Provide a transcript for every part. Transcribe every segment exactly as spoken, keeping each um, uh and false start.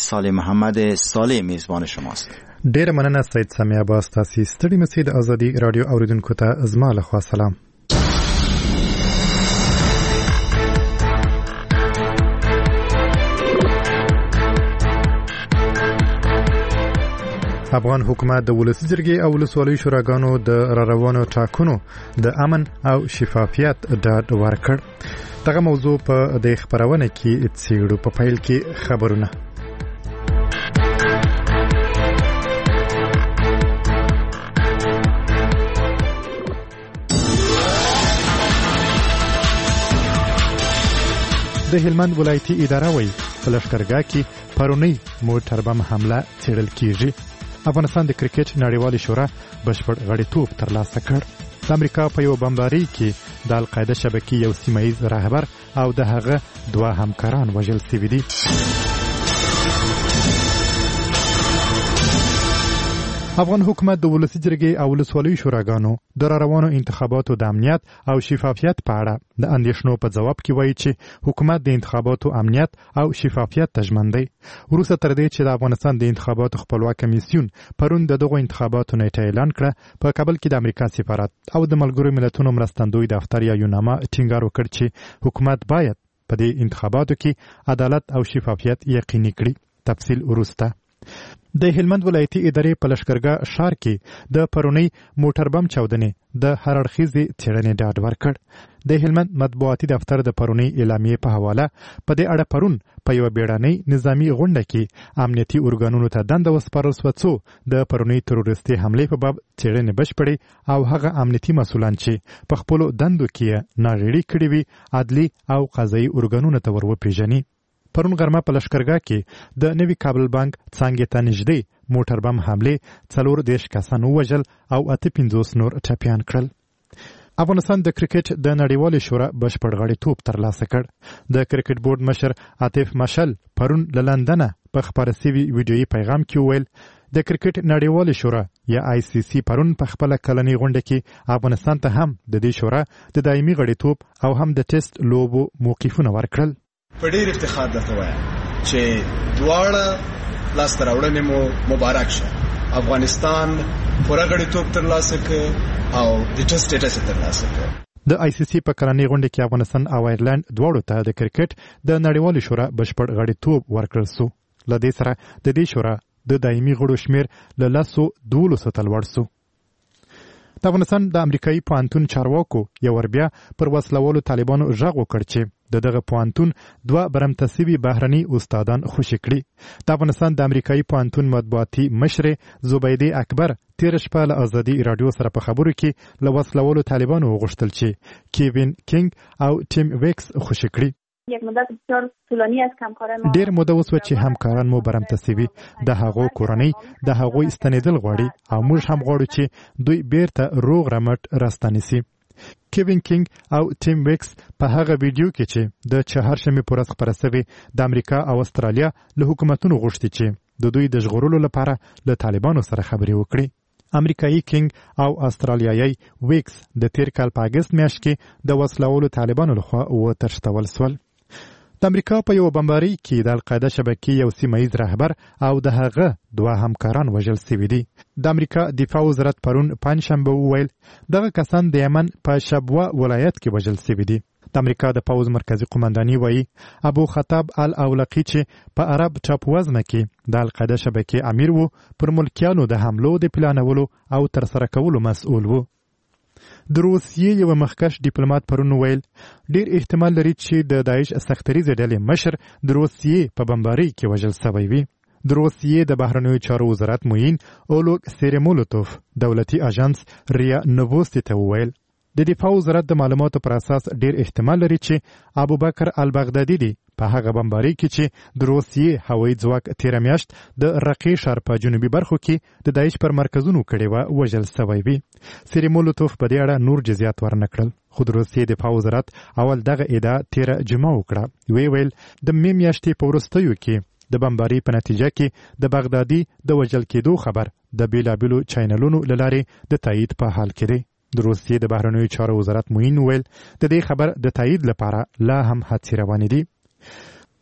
صالح محمد صالح میزبان شماست. ډیر مننه سید سمیع عباس، تاسو ستړي مسئ د ازادي رادیو اوریدونکو ته زما له خوا سلام. افغان حکومت د ولسی جرګې او ولسوالۍ شوراګانو د راروانو ټاکنو د امن او شفافیت ډاډ ورکړ. دغه موضوع په د خبرونه کې څېړو په فایل کې خبرونه. د هلمند ولایتي اداره وایي په لښکرګاه کې پرونی موټر بم حمله څېړل کیږي. افغانستان د کرکټ نړیوالې شورا بشپړ غړیتوب ترلاسه کړ. د امریکا په یو بمبارۍ کې د القاعده شبکې یو سیمه‌ییز رهبر او د هغه دوه همکاران وژل شوي دي. افغان حکومت د ولسی جرګې او ولسوالیو شوراګانو د راروانو انتخاباتو د امنیت او شفافیت په اړه د اندېښنو په ځواب کې وایي چې حکومت د انتخاباتو امنیت او شفافیت ته ژمن دی. وروسته تر دې چې د افغانستان د انتخاباتو خپلواک کمیسیون پرون د دغو انتخاباتو نیټه اعلان کړه، په کابل کې د امریکا سفارت او د ملګرو ملتونو مرستندوی دفتر یا یوناما ټینګار وکړ چې حکومت باید په دې انتخاباتو کې عدالت او شفافیت یقیني کړي. تفصیل وروسته. د هلمند ولایتي ادارې په لښکرګاه ښار کې د پرونی موټر بم چاودنې د هر اړخیزې څېړنې ډاډ ورکړ. د هلمند مطبوعاتي دفتر د پرونی اعلامیې په حواله په دې اړه پرون په یوه بیړنۍ نظامي غونډه کې امنیتي ارګانونو ته دنده وسپارل شوه څو د پرونی تروریستي حملې په باب څېړنې بشپړې او هغه امنیتي مسؤلان چې په خپلو دندو کې ناغېړي کړي وي عدلي او قضایي ارګانونو ته ور وپېژني. پرون غرمه په لښکرګاه کې د نوي کابل بانک څانګې ته نږدې موټر بم حملې څلور دېرش کسان ووژل او اته پنځوس نور ټپیان کړل. افغانستان د کرکټ د نړیوالې شورا بشپړ غړیتوب ترلاسه کړ. د کرکټ بورډ مشر عاطف مشل پرون له لندنه په خپاره سوي ویډیویي پیغام کې وویل د کرکټ نړیوالې شورا یا آی سی سی پرون په خپله کلنۍ غونډه کې افغانستان ته هم د دې شورا د دایمي غړیتوب او هم د ټیسټ لوبو موقفونه ورکړل. په ډېر افتخار درته وایم چې دواړه لاسته راوړنې مو مبارک شه. افغانستان پوره غړیتوب ترلاسه کړ او د ټیسټ سټیټس ترلاسه کړ. د آی سی سی په کلنۍ غونډه کې افغانستان او ایرلند دواړو ته د کرکټ د نړیوالې شورا بشپړ غړیتوب ورکړل سو. له دې سره د دې شورا د دایمي غړو شمېر له لسو دولسو ته لوړ سو. د افغانستان د امریکایي پوهنتون چارواکو یو ور بیا پر وسلوالو طالبانو غږ وکړ چې د دغه پوهنتون دوه برمته سوي بهرني استادان خوشي کړي. د افغانستان د امریکایي پوهنتون مطبوعاتي مشرې زبیدې اکبر تېره شپه له ازادي راډیو سره په خبرو کې له وسلوالو طالبانو وغوښتل چې کیوین کینګ او ټیم ویکس خوشي کړي. یک مدت بسیار طولانی است که همکاران ما ډیر موده وسوه چې همکاران مو برمته سوي د هغو کورنۍ د هغوی ستنېدل غواړي او موږ هم غواړو چې دوی بیرته روغ رمټ راستانه سي. کیوین کینګ او ټیم ویکس په هغه ویډیو کې چې د چهارشنبې په ورځ خپره سوې د امریکا او استرالیا له حکومتونو غوښتي چې د دوی د ژغورلو لپاره له طالبانو سره خبرې وکړي. امریکایي کینګ او استرالیایي ویکس د تیر کال په اګست میاشت کې د وسلوالو طالبانو لخوا وتښتول شول. د امریکا په یو بمبارۍ کې د القاعده شبکې یو سیمه‌ییز رهبر او د هغه دوه همکاران وژل شوي دي. د امریکا دفاع وزارت پرون پنجشنبه وویل دغه کسان د یمن په شبوه ولایت کې وژل شوي دي. د امریکا د پوځ مرکزی قومنداني وایي ابو خطاب الاولقي چې په عرب ټاپووزمه کې د القاعده شبکې امیر وو پر ملکیانو د حملو د پلانولو او ترسره کولو مسؤل وو. د روسیې یو مخکښ ډیپلوماټ پرون ویل ډیر احتمال لري چې د داعش سختریزې ډلې مشر د روسیې په بمبارۍ کې وژل شوی وي. د روسیې د بهرنیو چارو وزارت معین اولوګ سیریمولوتوف دولتي اژانس ریا نووستي ته وویل د دفاع وزارت د معلوماتو پر اساس ډیر احتمال لري چې ابوبکر البغدادي دی په هغه بمبارۍ کې چې د روسیې هوایي ځواک تیره میاشت د رقې ښار په جنوبي برخو کې د داعش پر مرکزونو کړې وه وژل شوی وي. سیریمولوتوف په دې اړه نور جزیات ورنه کړل، خو د روسیې دفاع وزارت اول دغه ادعا تیره جمعه وکړه. وی ویل د مې میاشتې په وروستیو کې د بمبارۍ په نتیجه کې د بغدادي د وژل کېدو خبر د بیلابیلو چینلونو له لارې د تایید په حال کې دی. د روسیې د بهرنیو چارو وزارت معین ویل د دې خبر د تایید لپاره لا هم هڅې روانې دي.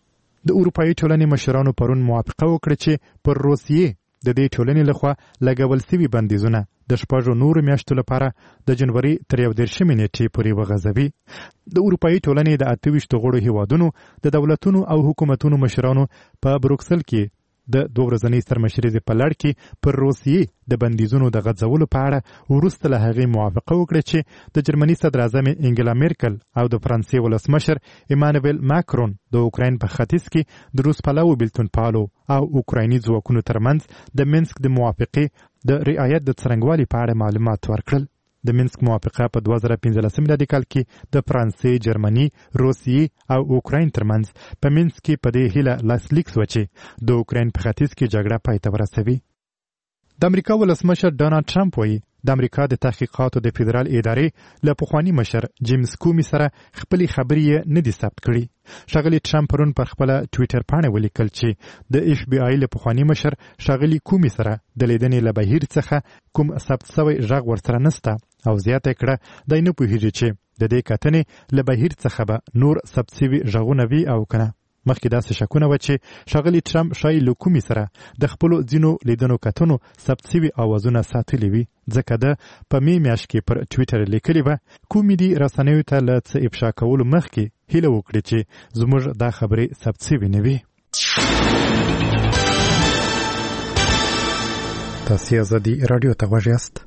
د اروپایي ټولنې مشرانو پرون موافقه وکړه چې پر روسیې د دې ټولنې لخوا لګول سوي بندیزونه د شپږو نورو میاشتو لپاره د جنوري تر یو دېرشمې نیټې پورې وغځوي. د اروپایي ټولنې د اته ویشتو غړو هیوادونو د دولتونو او حکومتونو مشرانو په بروکسل کې د دوه ورځنۍ سرمشریزې په لړ کې پر روسیې د بندیزونو د غځولو په اړه وروسته له هغې موافقه وکړه چې د جرمني صدراعظم انګلا میرکل او د فرانسې ولسمشر ایمانویل ماکرون د اوکراین په ختیځ کې د روس پلوو بېلتون پالو او اوکرایني ځواکونو ترمنځ د مینسک د موافقې د رعایت د څرنګوالي په اړه معلومات ورکړل. د مینسک موافقه په دوه زره پنځلسم میلادي کال کې د فرانسې، جرمني، روسیې او اوکراین ترمنځ په مینسک کې په دې هیله لاسلیک شوه چې د اوکراین په ختیځ کې جګړه پای ته ورسوي. د امریکا ولسمشر ډونالډ ټرمپ وایي د امریکا د تحقیقاتو د فدرال ادارې له پخواني مشر جیمز کومي سره خپلې خبرې یې نه دي ثبت کړي. ښاغلي ټرمپ پرون پر خپله ټویټر پاڼه ولیکل چې د اف بی آی له پخواني مشر ښاغلي کومي سره د لیدنې له بهیر څخه کوم ثبت سوی غږ ورسره نشته او زیاته کړه دی نه پوهېږي چې د دې کتنې له بهیر څخه به نور ثبت سوي غږونه وي او که نه. مخکې داسې شکونه وه چې ښاغلي ټرمپ ښایي له کومي سره د خپلو ځینو لیدنو کتنو ثبت سوي اوازونه ساتلي وي، ځکه ده په مې میاشت کې پر ټویټر لیکلي وه کومي دي رسنیو ته له څه افشا کولو مخکې هیله وکړي چې زموږ دا خبرې ثبت سوي نه وي. تاسې ازادي راډیو ته غوږ یاست.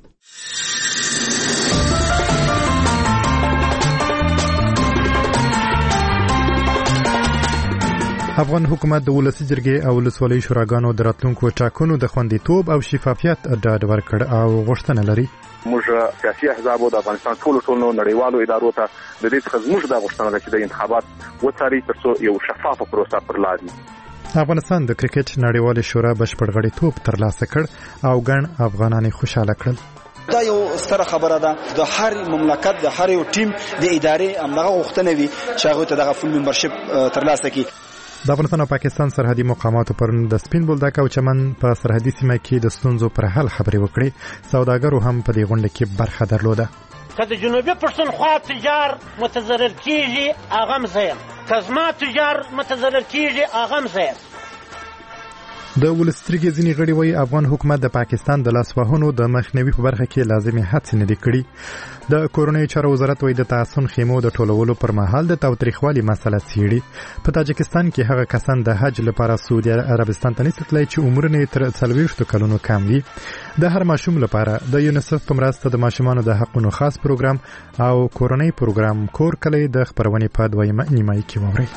افغان حکومت د ولسي جرګې او ولسوالۍ شوراګانو د راتلونکو ټاکنو د خوندیتوب او شفافیت ډاډ ورکړ او غوښتنه لري. موږ سیاسي احزابو د افغانستان ټولو ټولو نړیوالو ادارو ته د دې څخه زموږ د غوښتنه ده چې د انتخابات وڅاري ترڅو یو شفافه پروسه پر لار وي. افغانستان د کرکټ نړیوالې شورا بشپړ غړیتوب ترلاسه کړ او ګڼ افغانان خوشاله کړل. دا یو ستره خبره ده. د هر مملکت د هر یو ټیم د ادارې همدغه غوښتنه وي چې هغوی ته دغه فول ممبرشپ ترلاسه کړي. د افغانستان او پاکستان سرحدي مقاماتو پرون د سپین بولدک او چمن په سرحدي سیمه کې د ستونزو پر حل خبرې وکړې. سوداګرو هم په دې غونډه کې برخه درلوده. که د جنوبي پښتونخوا تجار متضرر کیږي هغه هم زه یم، که زما تجار متضرر کیږي هغه هم زه یم. د ولسترګې ځینې غړي وایي افغان حکومت د پاکستان د لاسوهنو د مخنیوي په برخه کې لازمي هڅې نه دي کړي. د کورنیو چارو وزارت وایي د تعصن خیمو د ټولولو پر مهال د تاوتریخوالي مسله څیړي. په تاجکستان کې هغه کسان د حج لپاره سعودي عربستان ته نشي تللی چې عمرونه یې تر څلوېښتو کلونو کم وي. د هر ماشوم لپاره د یونیسف په مرسته د ماشومانو د حقونو خاص پروګرام او کورنۍ پروګرام کور کلی د خپرونې په دویمه نیمایي کې واورئ.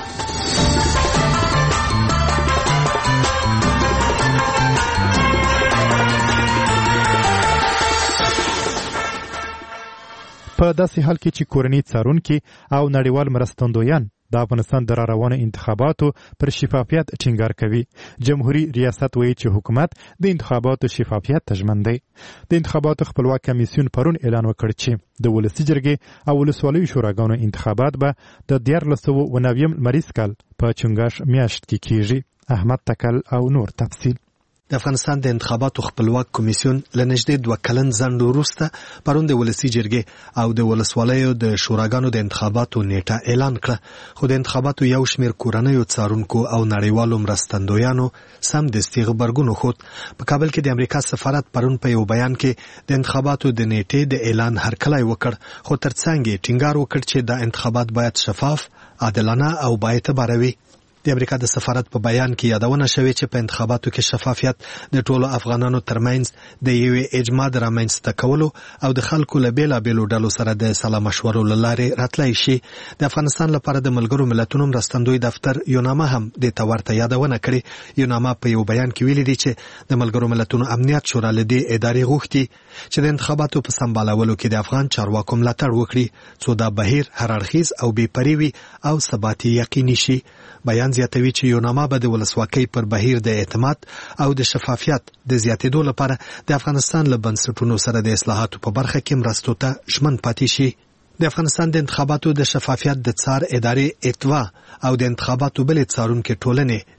په داسې حال کې چې کورنۍ څارونکي او نړیوال مرستندویان د افغانستان د راروانو انتخاباتو پر شفافیت ټینګار کوي. جمهوریت ریاست وایي چې حکومت د انتخاباتو شفافیت ته ژمن دی. د انتخاباتو خپلواک کمیسیون پرون اعلان وکړ چې د ولسي جرګې او ولسوالیو شوراګانو انتخابات به د دیارلس سوه اوه نوي لمریز کال په چنګاښ میاشت کې کیږي. احمد تکل او نور تفصیل. د افغانستان د انتخاباتو خپلواک کمیسیون له نږدې دوه کلن ځنډ وروسته پرون د ولسي جرګې او د ولسوالیو د شوراګانو د انتخاباتو نیټه اعلان کړه، خو د انتخاباتو یو شمېر کورنیو څارونکو او نړیوالو مرستندویانو سمدستي غبرګون وښود. په کابل کې د امریکا سفارت پرون په یو بیان کې د انتخاباتو د نیټې د اعلان هرکلی وکړ، خو ترڅنګ یې ټینګار وکړ چې د انتخابات باید شفاف، عادلانه او بااعتباره وي. د امریکا د سفارت په بیان کې یادونه شوې چې په انتخاباتو کې شفافیت د ټولو افغانانو ترمنځ د یوې اجماع د رامنځته کولو او د خلکو له بیلابیلو ډلو سره د سلا مشورو له لارې راتلی شي. د افغانستان لپاره د ملګرو ملتونو مرستندوی دفتر یوناما هم د ته ورته یادونه کړې. یوناما په یو بیان کې ویلي دي چې د ملګرو ملتونو امنیت شورا له دې ادارې غوښتي چې د انتخاباتو په سمبالولو کې د افغان چارواکو ملاتړ وکړي، څو دا بهیر هر اړخیز او بې پرې وي او ثبات یقیني شي. بیان زیاتوي چې یوناما به د ولسواکۍ پر بهیر د اعتماد او د شفافیت د زیاتېدو لپاره د افغانستان له بنسټونو سره د اصلاحاتو په برخه کې مرستو ته ژمن پاتې شي. د افغانستان د انتخاباتو د شفافیت د څار ادارې اتوا او د انتخاباتو بلې څارونکې ټولنې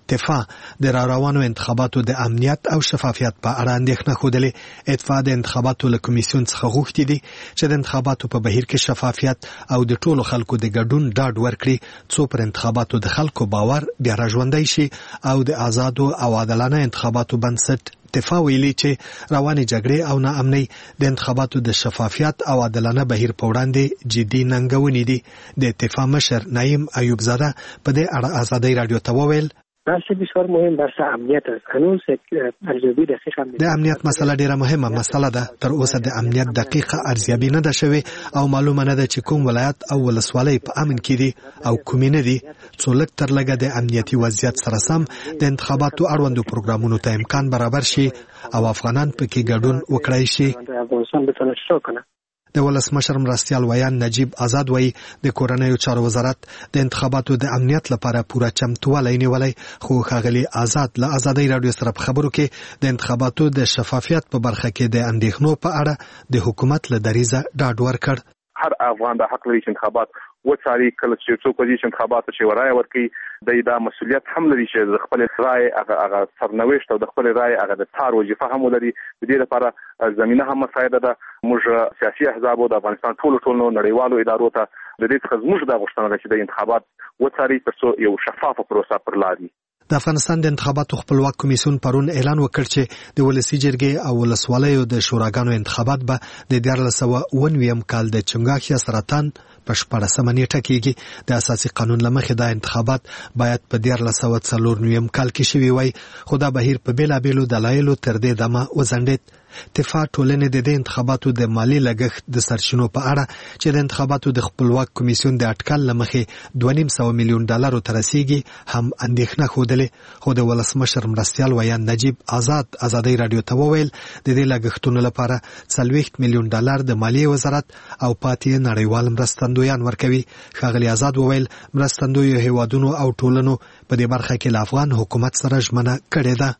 اتفاق د راروانو انتخاباتو د امنیت او شفافیت په اړه اندېښنه خوده. اتفاق د انتخاباتو له کمیسیون څخه غوښتي دي چې د انتخاباتو په بهیر کې شفافیت او د ټولو خلکو د ګډون ډاډ ورکړي څو پر انتخاباتو د خلکو باور بیا راژوندی شي او د آزادو او عادلانه انتخاباتو بنسټ. اتفاق ویلي چې روانې جګړې او ناامنۍ د انتخاباتو د شفافیت او عادلانه بهیر په وړاندې جدي ننګونې دي. د اتفاق مشر نعیم ایوب زاده په دې اړه آزادۍ رادیو ته وویل بحث بسیار مهم بحث امنیت است. هنوز ارزیابی دقیق هم د امنیت مسله ډیره مهمه مسله ده. تر اوسه د امنیت دقیقه ارزیابی نه ده شوې او معلومه نه ده چې کوم ولایت او ولسوالۍ په امن کې دي او کومې نه دي. څو لږ تر لږه د امنیتي وضعیت سره سم د انتخاباتو اړوندو پروګرامونو ته امکان برابر شي او افغانان پکې ګډون وکړای شي. افغانستان بتونه شروع کنه. د ولسمشر مرستیال ویان نجیب آزاد وایي د کورنیو چارو وزارت د انتخاباتو د امنیت لپاره پوره چمتووالی نیولی، خو ښاغلي آزاد له آزادۍ راډیو سره په خبرو کې د انتخاباتو د شفافیت په برخه کې د اندېښنو په اړه د حکومت له دریځه ډاډ ورکړ. هر افغان د حق لري چې انتخابات وڅاري. کله چې څوک وایي چې انتخابات چې ورای ورکړي د دا مسؤلیت هم لري چې د خپل رائے هغه هغه سرنوشت او د خپل رائے هغه د تار وظیفه هم لري. د دې لپاره زمينه هم مساعده ده. موږ سیاسي احزاب او د افغانستان ټولو ټولو نړیوالو ادارو ته د دې څخه موږ د غوښتنه ده چې د انتخابات وڅاري ترڅو یو شفافه پروسه پر لاري. د افغانستان د انتخاباتو خپلواک کمیسیون پرون اعلان وکړ چې د ولسی جرګې او ولسوالیو د شوراګانو انتخابات به د دیارلس سوه اوه نوي کال د چنګاښ سرطان په شپاړسمه نیټه کېږي. د اساسي قانون له مخې دا انتخابات باید په دیارلس سوه څلور نوي کال کې شوي وای، خو دا بهیر په بېلابېلو دلایلو تر دې دمه وځنډېد. اتفاق ټولنې د دې انتخاباتو د مالی لګښت د سرچینو په اړه چې د انتخاباتو د خپلواک کمیسیون د اټکل له مخې دوه نیم سوه میلیون ډالرو ته رسیږي هم اندېښنه ښودلې. خو د ولسمشر مرستیال ویان نجیب آزاد آزادۍ راډیو ته وویل د دې لګښتونو لپاره څلوېښت میلیون ډالر د مالیې وزارت او پاتې نړیوال مرستندویان ورکوي. ښاغلي آزاد وویل مرستندویو هیوادونو او ټولنو په دې برخه کې له افغان حکومت سره ژمنه کړې ده.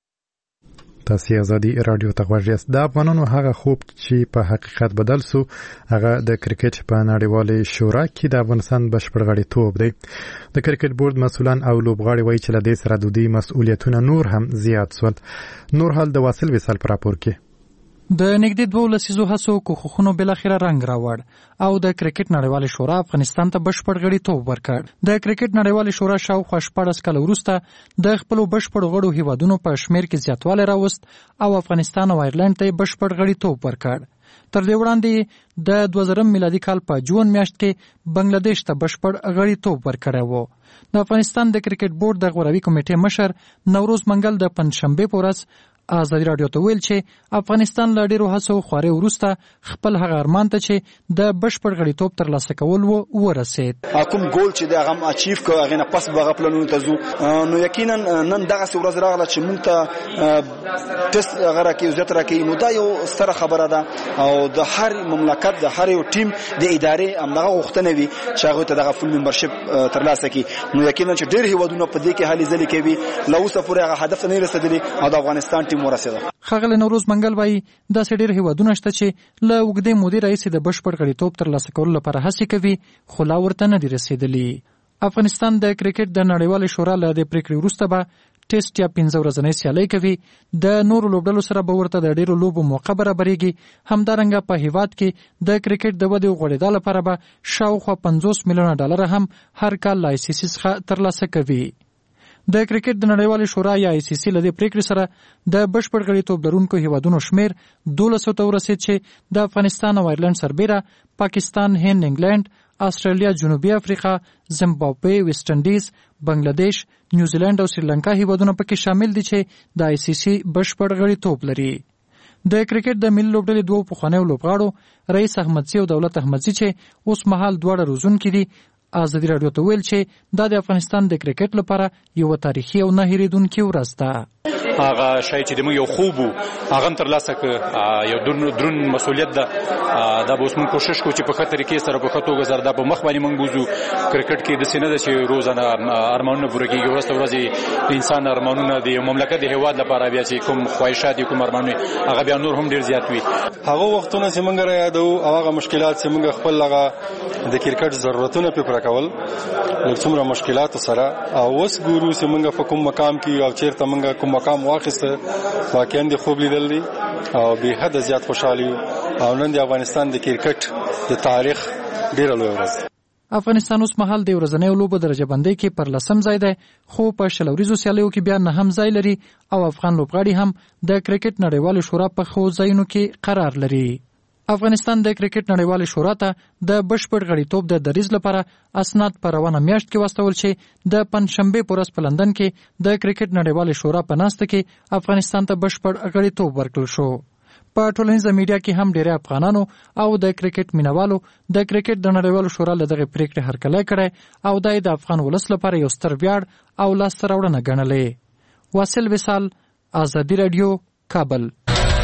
تاسو ازادي رادیو ته غوږ یاست. د افغانانو هغه خوب چې په حقیقت بدل سو هغه د کرکټ په نړیوالې شورا کې د افغانستان بشپړ غړیتوب دی. د کرکټ بورډ مسؤلان او لوبغاړي وایي چې له دې سره د دوی مسؤلیتونه نور هم زیات شول. نور حال د واصل وصال پر راپور کې د نږدې دوه لسیزو هڅو کوښښونو بلاخره رنګ راوړ او د کرکټ نړیوالې شورا افغانستان ته بشپړ غړیتوب ورکړ. د کرکټ نړیوالې شورا شاوخوا شپاړس کاله وروسته د خپلو بشپړو غړو هیوادونو په شمیر کې زیاتوالی راوست او افغانستان او آیرلند ته بشپړ غړیتوب ورکړ. تر دې وړاندې د دوه زرم میلادي کال په جون میاشت کې بنگلاديش ته بشپړ غړیتوب ورکړی و. د افغانستان د کرکټ بورډ د غوروي کمیټې مشر نوروز منګل د پنځشنبې په ورځ آزادي راډیو ته ویل چې افغانستان له ډېرو هڅو خوارۍ وروسته خپل هغه ارمان ته چې د بشپړ غړیتوب ترلاسه کول و ورسېد. کوم ګول چې د هغه اچیف کړ هغه نه پس به پلانونو ته ځو. نو یقینا نن دغه ورځ راغله چې مونږ ته ټیسټ هغه راکې زیات راکې. نو دا یو ستره خبره ده او د هر مملکت د هر یو ټیم د ادارې همدغه غوښتنه وي چې هغه ته دغه فول ممبرشپ ترلاسه کړي. نو یقینا چې ډېر هیوادونه په دې کې هلې ځلې کوي له اوسه پورې هغه هدف نه رسېدلی او د افغانستان ټیم ورسېده. ښاغلی نوروز منګل وایي داسې ډېر هیوادونه شته چې له اوږدې مودې راهیسې د بشپړ غړیتوب ترلاسه کولو لپاره هڅې کوي خو لا ورته نه دي رسېدلي. افغانستان د کرکټ د نړیوالې شورا له دې پرېکړې وروسته به ټیسټ یا پنځه ورځنۍ سیالۍ کوي. د نورو لوبډلو سره به ورته د ډېرو لوبو موقع برابرېږي. همدارنګه په هیواد کې د کرکټ د ودې او غوړېدا لپاره به شاوخوا پنځوس میلیونه ډالر هم هر کال له آی سی سی څخه ترلاسه کوي. د کرکټ د نړیوالې شورا یا آی سی سی له دې پرېکړې سره د بشپړ غړیتوب لرونکو هیوادونو شمیر دولسو ته ورسېد چې د افغانستان او آیرلند سربیره پاکستان، هند، انګلند، استرالیا، جنوبي افریقا، زیمبابوې، ویسټ انډیز، بنگلاديش، نیوزیلند او سریلانکا هیوادونه پکې شامل دي چې د آی سی سی بشپړ غړیتوب لري. د کرکټ د ملي لوبډلې دوه پخوانیو لوبغاړو رئیس احمدزي او دولت احمدزي چې اوس مهال دواړه روزونکي دي آزادي راډیو ته ویل چې دا د افغانستان د کرکټ لپاره یو تاریخي او نه هېرېدونکې ورځ ده. هغه شای چې موږ یو خوب هغه تر لاسه ک یو درون مسولیت ده دا به اوس موږ کوشش کوو چې په خطر کې سره په خطو گزار دا په مخ باندې موږ بوزو کرکټ کې د سینې د چې روزانه ارمانونه پوره کیږي ورځ ورځ انسان ارمانونه د مملکت د هیواد لپاره بیا چې کوم خواهشات کوم ارمانونه هغه بیا نور هم ډیر زیات وي هغه وختونه چې موږ را یادو او هغه مشکلات چې موږ خپل لغه د کرکټ ضرورتونه په پوره کول څومره مشکلات سره او اوس ګورو چې موږ په کوم مقام کې او چیرته موږ کوم مقام واخیسته واقعا د خوب لیدل دي او به حد زیات خوشحالي او نن د افغانستان د کرکټ د تاریخ ډیره لوی ورځ افغانستان اوس مهال د ورځنیو لوبو درجه بندۍ کې پر لسم ځای دی خو په شلوریزو سیالیو کې بیا نه هم ځای لري او افغان لوبغاړي هم د کرکټ نړیوال شورا په خو ځایونو کې قرار لري افغانستان د کرکټ نړیوال شورا ته د بشپړ غړیتوب د دریځ لپاره اسناد په روانه میاشت کې واستول چې د پنځشنبه په ورځ په لندن کې د کرکټ نړیوال شورا په ناسته کې افغانستان ته بشپړ غړیتوب ورکړل شو په ټولنیزه میډیا کې هم ډېر افغانانو او د کرکټ مینوالو د کرکټ د نړیوال شورا له دغه پریکړې هرکلی کړی او دا د افغان ولس لپاره یو ستر ویاړ او لاسته راوړنه ګڼلې واصل وصال ازادي رادیو کابل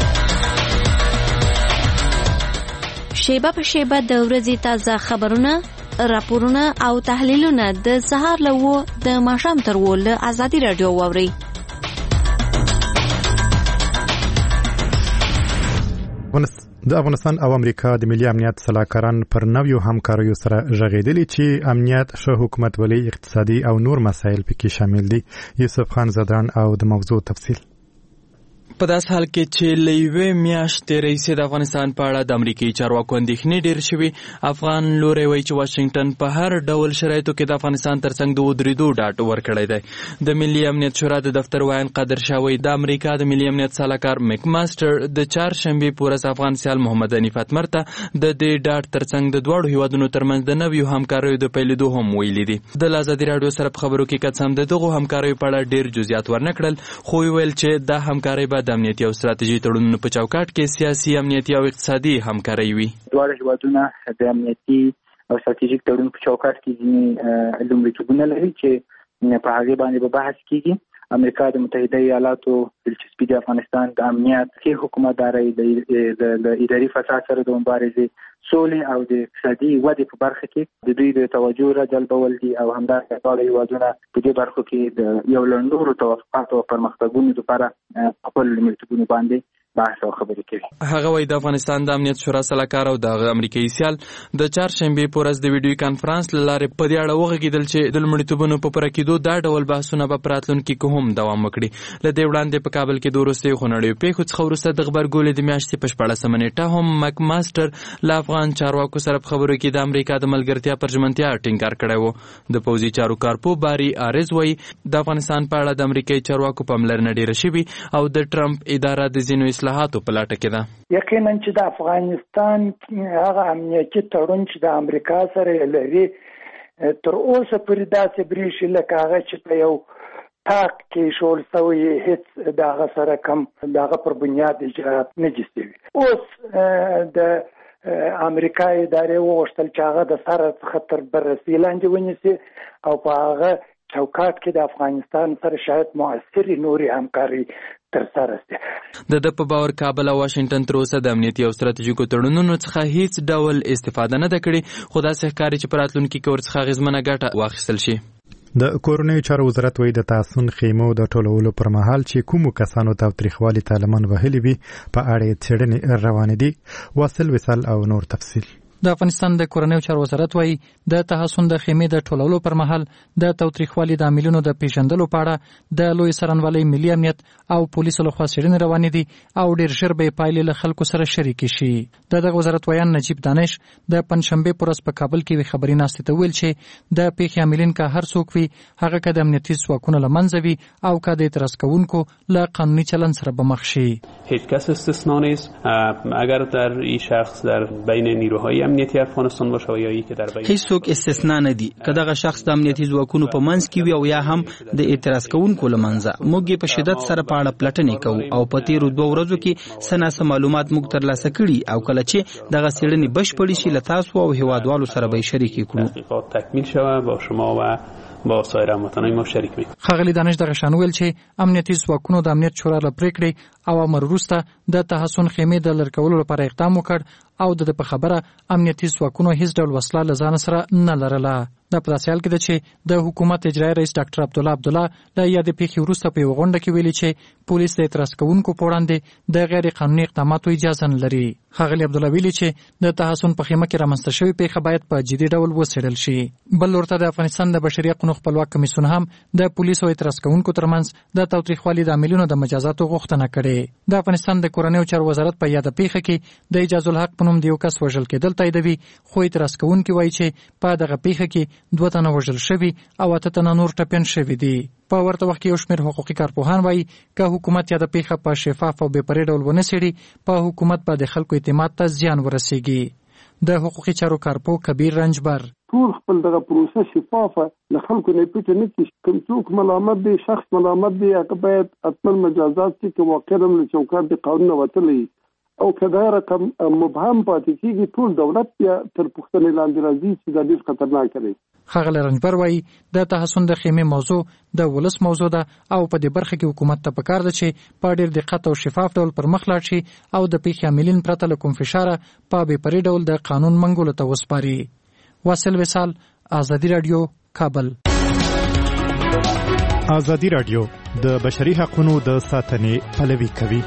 شیبه په شیبه د ورځې تازه خبرونه راپورونه او تحلیلونه د سهار له و د ماښام تر و له ازادي رادیو واورئ د افغانستان او امریکا د ملي امنیت سلاکاران پر نویو همکاریو سره ژغېدلي چې امنیت ښه حکومتولي اقتصادي او نور مسایل پکې شامل دي یوسف خان زدران او د موضوع تفصیل په داس حال کې چې لېوې میاشتې رئیس د افغانستان په اړه د امریکایي چارواکو اندېښنې ډېر شوي افغان لوري وایي چې واشنگټن په هر ډول شرایطو کې د افغانستان ترڅنګ د ودرېدو ډاډ ورکړی دی د ملي امنیت شورا د دفتر وایي قادر شاه وایي د امریکا د ملي امنیت سلاکار میک ماستر د چهارشنبې په ورځ افغان سیال محمد حنیف اتمر ته د دې ډاډ ترڅنګ د دواړو هیوادونو ترمنځ د نویو همکاریو د پیلېدو هم ویلي دي د ازادي راډیو سره په خبرو کې که څه هم د دغو همکاریو په اړه ډېر جزئیات ورنه کړل خو ویل چې دا همکاري به د امنیتي او ستراتیژي تړونونو په چوکاټ کې سیاسي امنیتي او اقتصادي همکاري وي دواړه هیوادونه د امنیتي او ستراتیژیک تړون په چوکاټ کې ځینې لومړیتوبونه لري چې په هغې باندې به بحث کیږي امریکا د متحده ایالاتو دلچسپي د افغانستان د امنیت کې حکومتدارۍ د اداري فساد سره د مبارزې سولې او د اقتصادي ودې په برخه کې د دوی د توجه را جلبول دي او همدارنګه دواړه هیوادونه په دې برخو کې د یو له نورو توافقاتو او پرمختګونو لپاره خپل لومړیتوبونه باندې بحث او خبرې کوي هغه وایي د افغانستان د امنیت شورا سلاکار او د امریکایي سیال د چهارشنبې په ورځ د ویډیو کانفرنس له لارې په دې اړه وغږېدل چې د لومړیتوبونو په پوره کېدو دا ډول بحثونه به په راتلونکي کې هم دوام وکړي له دې وړاندې په کابل کې د وروستیو خونړیو پیښو څخه وروسته د غبرګولې د میاشتې په شپاړسمه نیټه هم مک ماستر له افغان چارواکو سره په خبرو کې د امریکا د ملګرتیا پر ژمنتیا ټینګار کړی و د پوځي چارو کارپو باري آرز وایي د افغانستان په اړه د امریکایي چارواکو پاملرنه ډېره شوې او د ټرمپ اداره د ځینو اصلاحاتو په لټه کې ده یقینا چې د افغانستان هغه امنیتي تړون چې د امریکا سره لري تر اوسه پورې داسې بریښي لکه هغه چې په یو تاق کې شول سوی هیڅ د هغه سره کم د هغه پر بنیاد اجرات نه دي شوي اوس د امریکا ادارې وغوښتل چې هغه د سره څخه تر بررسي لاندې ونیسي او په هغه چوکاټ کې د افغانستان سره شاید مؤثرې نورې همکاري ترسره شي د ده په باور کابل او واشنګټن تر اوسه د امنیتي او ستراتیژیکو تړونونو څخه هیڅ ډول استفاده نه ده کړې خو داسې ښکاري چې په راتلونکي کې ورڅخه اغېزمنه ګټه واخیستل شي د کورنیو چارو وزارت وایي د تعصن خیمو د ټولولو پر مهال چې کومو کسانو تاوتریخوالي ته لمن وهلي وي په اړه څېړنې روانې دي واصل وصال او نور تفصیل د افغانستان د کورنیو چارو وزارت وایي د تحصن د خیمې د ټولولو پر مهال د تاوتریخوالي د عاملینو د پیژندلو په اړه د لوی څارنوالۍ ملي امنیت او پولیسو لخوا څېړنې روانې دي او ډېر ژر به یې پایلې له خلکو سره شریکې شي د دغه وزارت ویان نجیب دانش د پنجشنبې په ورځ په کابل کې یوې خبري ناستې ته ویل چې د پیښې عاملین که هر څوک وي هغه که د امنیتي ځواکونو له منځه وي او که د اعتراض کوونکو له قانوني چلند سره به مخ شي هیچ کس استثنا نیست اگر در این شخص در بین نیروهای امنیتی افغانستان هیڅ څوک استثنا نه دي که دغه شخص د امنیتي ځواکونو په منځ کې وي او یا هم د اعتراض کوونکو له منځه موږ یې په شدت سره په اړه پلټنې کوو او په تیرو دوه ورځو کې څه ناڅه معلومات موږ ترلاسه کړي او کله چې دغه څېړنې بشپړې شي له تاسو او هیوادوالو سره به یې شریکې کړو تکمیل شوه با شما و با سایر هموطنان ما شریک می‌کنیم. ښاغلي دانش دغه شان ویل چې امنیتي ځواکونو د امنیت شورا له پریکړې اوامر وروسته د تحصن خیمې د لرې کولو لپاره اقدام وکړ او د په خبره امنیتي ځواکونو هیڅ ډول وسله له ځان سره نه لرله. دا په داسې حال کې ده چې د حکومت اجرایي رئیس ډاکټر عبدالله عبدالله له یادې پیښې وروسته په یوه غونډه کې ویلي چې پولیس د اعتراض کوونکو په وړاندې د غیر قانوني اقداماتو اجازه نه لري. ښاغلي عبدالله ویلي چې د تحصن په خیمه کې رامنځته شوې پیښه باید په جدي ډول وڅېړل شي. بل لورته د افغانستان د بشري حقوقو خپلواک کمیسیون هم د پولیسو او اعتراض کوونکو ترمنځ د تاوتریخوالي د عاملونو د مجازاتو غوښتنه کړې. د افغانستان د کورنیو چارو وزارت په یاده پیښه کې د اجاز الحق په نوم د یو کس وژل کېدل تاییدوي، خو اعتراض کوونکي وایي چې په دغه پیښه کې دوه تنه وژل شوي او اته تنه نور ټپیان شوي دي. په ورته وخت کې یو شمېر حقوقي کارپوهان وایي که حکومت یا د پیښه په شفاف او بې پرې ډول ونه څېړي، په حکومت به د خلکو اعتماد ته زیان ورسیږي. د حقوقي چارو کارپوه کبیر رنجبر ټول خپل دغه پروسه شفافه له خلکو نه پټه نه کړي. کوم څوک ملامت دی، شخص ملامت دی، هغه باید حتما مجازات شي که واقعا له چوکاټ د قانون وتلی او که دا رقم مبهم پاتې کېږي، ټول دولت بیا تر پوښتنې لاندې راځي چې دا ډېر خطرناک دی. ښاغلی رنجبر وایي د تحصن د خیمې موضوع د ولس موضوع ده او په دې برخه کې حکومت ته پکار ده چې په ډېر دقت او شفاف ډول پر مخ لاړ شي او د پیښې عاملین پرته له کوم فشاره په بې پرې ډول د قانون منګولو ته وسپاري. واصل وصال، ازادي راډیو، کابل. ازادي راډیو د بشري حقوقو د ساتنې پلوي کوي.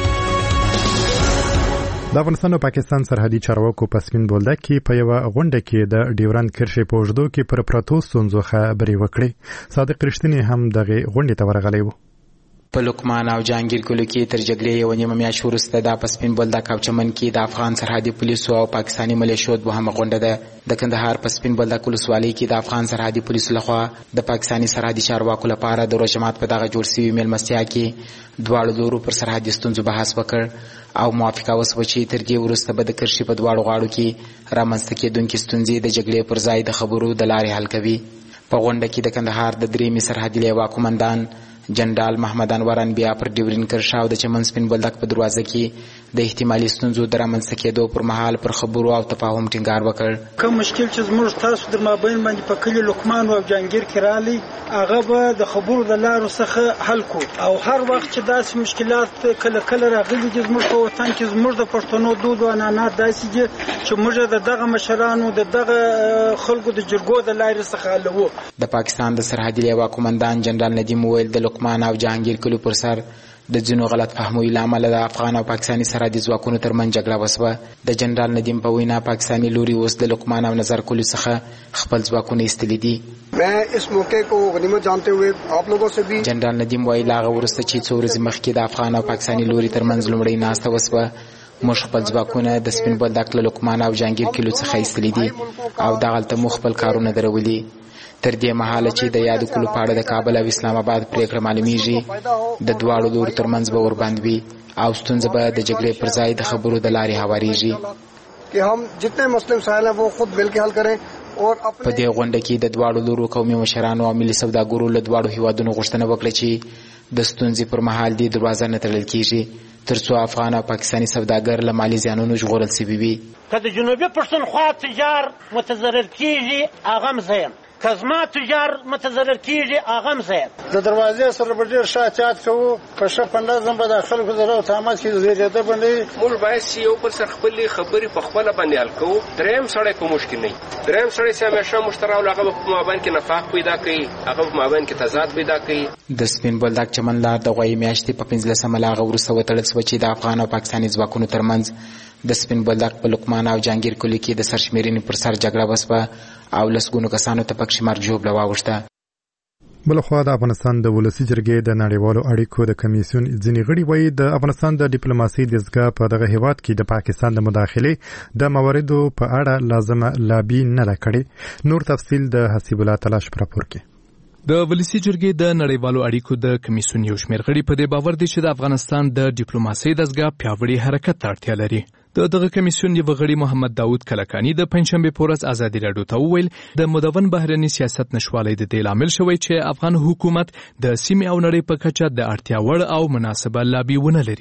د افغانستان او پاکستان سرحدي چارواکو په سپین بولدک کې په یوه غونډه کې د ډیورند کرښې په اوږدو کې پر پرتو ستونزو خبرې وکړې. صادق رښتینی هم دغه غونډې ته ورغلی و. په لقمان او جهانگیر کلو کې تر جګړې یو نیمه میاشت وروسته د پسپین بولدک او چمن کې د افغان سرحدي پولیسو او پاکستاني ملیشو دوهمه غونډه ده. د کندهار پسپین بولدک ولسوالۍ کې د افغان سرحدي پولیسو لخوا د پاکستاني سرحدي چارواکو لپاره د روجمات په دغه جوړ شوي میلمستیا کې دواړو لورو پر سرحدي ستونزو بحث وکړ او موافقه وسوه چې تر دې وروسته به د کرښې په دواړو غاړو کې رامنځته کېدونکې ستونزې د جګړې پر ځای د خبرو د لارې حل کوي. په غونډه کې د کندهار د درېیمې سرحدي لیوا قومندان جنرال محمد انور انبیا پر ډیورین کرښه او د چمن سپین بولدک په دروازه کې د احتمالي ستونزو د رامنځته کېدو پر مهال پر خبرو او تفاهم ټینګار وکړ. کوم مشکل چې زموږ تاسو در مابین باندې په کلي لقمان او جهانگیر کې رالی، هغه به د خبرو د لارو څخه حل کو او هر وخت چې داسې مشکلات کله کله راغلي دي زموږ په وطن کې، زموږ د پښتنو دود او عنعنات داسې دي چې موږ د دغه مشرانو د دغه خلکو د جرګو د لارې څخه حلوو. د پاکستان د سرحدي لیوا قومندان جنرال ندیم ویل د لقمان او جهانگیر کلو پر سر د ځینو غلط فهمۍ له امله د افغان او پاکستاني سرحدي ځواکونو ترمنځ جګړه وسوه. د جنرال ندیم په وینا پاکستاني لوري اوس د لقمان او نظر کلو څخه خپل ځواکونه ایستلي دي. मैं इस मौके को गनीमत जानते हुए आप लोगों से भी جنرال ندیم وایي لا وروسته چې څو ورځې مخکې د افغان او پاکستاني لوري ترمنځ لومړی ناسته وسوه، موږ خپل ځواکونه د سپین بولدک له لقمان او جهانگیر کلو څخه ایستلي دي او دغلته مو خپل کارونه درولي. تر دې مهاله چې د یادو کلو په اړه د کابل او اسلام آباد پریکړه معلومیږي، د دواړو لورو ترمنځ به ورباندې وي او ستونزه به د جګړې پر ځای د خبرو د لارې هواریږي. कि हम जितने मुस्लिम साहिल हैं वो खुद मिल के हल करें. په دې غونډه کې د دواړو لورو قومي مشرانو او ملي سوداګرو له دواړو هیوادونو غوښتنه وکړه چې د ستونزې پر مهال دې دروازه نه تړل کیږي تر څو افغان او پاکستاني سوداګر له مالي زیانونو ژغورل شوي وي. که د جنوبي پښتونخوا تجار متضرر کیږي هغه هم زه یم، که زما تجار متضرر کیږي هغه هم زه یم. د دروازې سره به ډېر ښه احتیاط کوو، په ښه په نظم به د خلکو د رو تامات کې زیږېده به نه وي. موږ باید چې یو بل سره خپلې خبرې په خپله باندې حل کوو. درېیم سړی په مشکل نه وي، درېیم سړی چې همیشه مشترا او هغه به په مابین کې نفاق پیدا کوي، هغه په مابین کې تضاد پیدا کوي. د سپین بولدک چمن لار د غوایي میاشتې په پنځلسمه له هغه وروسته وتړل شوه چې د افغان او پاکستاني ځواکونو ترمنځ د سپین بولدک په لقمان او جهانگیر کلي کې د سرشمېرنې پر سر جګړه وسوه او لسګونو کسانو ته پکښې مرګ ژوبله واوښته. بلخوا د افغانستان د ولسي جرګې د نړیوالو اړیکو د کمیسیون ځینې غړي وایي د افغانستان د ډیپلوماسۍ دستګاه په دغه هیواد کې د پاکستان د مداخلې د مواردو په اړه لازمه لابي نه ده کړې. نور تفصیل د حسیب الله تلاش په راپور کې. د ولسي جرګې د نړیوالو اړیکو د کمیسیون یو شمېر غړي په دې باور دي چې د افغانستان د ډیپلوماسۍ دستګاه پیاوړي حرکت ته اړتیا لري. د دغه کمیسیون یو غړي محمد داود کلکانی د پنځشنبه په ورځ ازادي راډیو ته وویل د مدون بهرني سیاست نشوالۍ د دې لامل شوی چې افغان حکومت د سیمې او نړۍ په کچه د اړتیا وړ او مناسبه لابي ونه لري.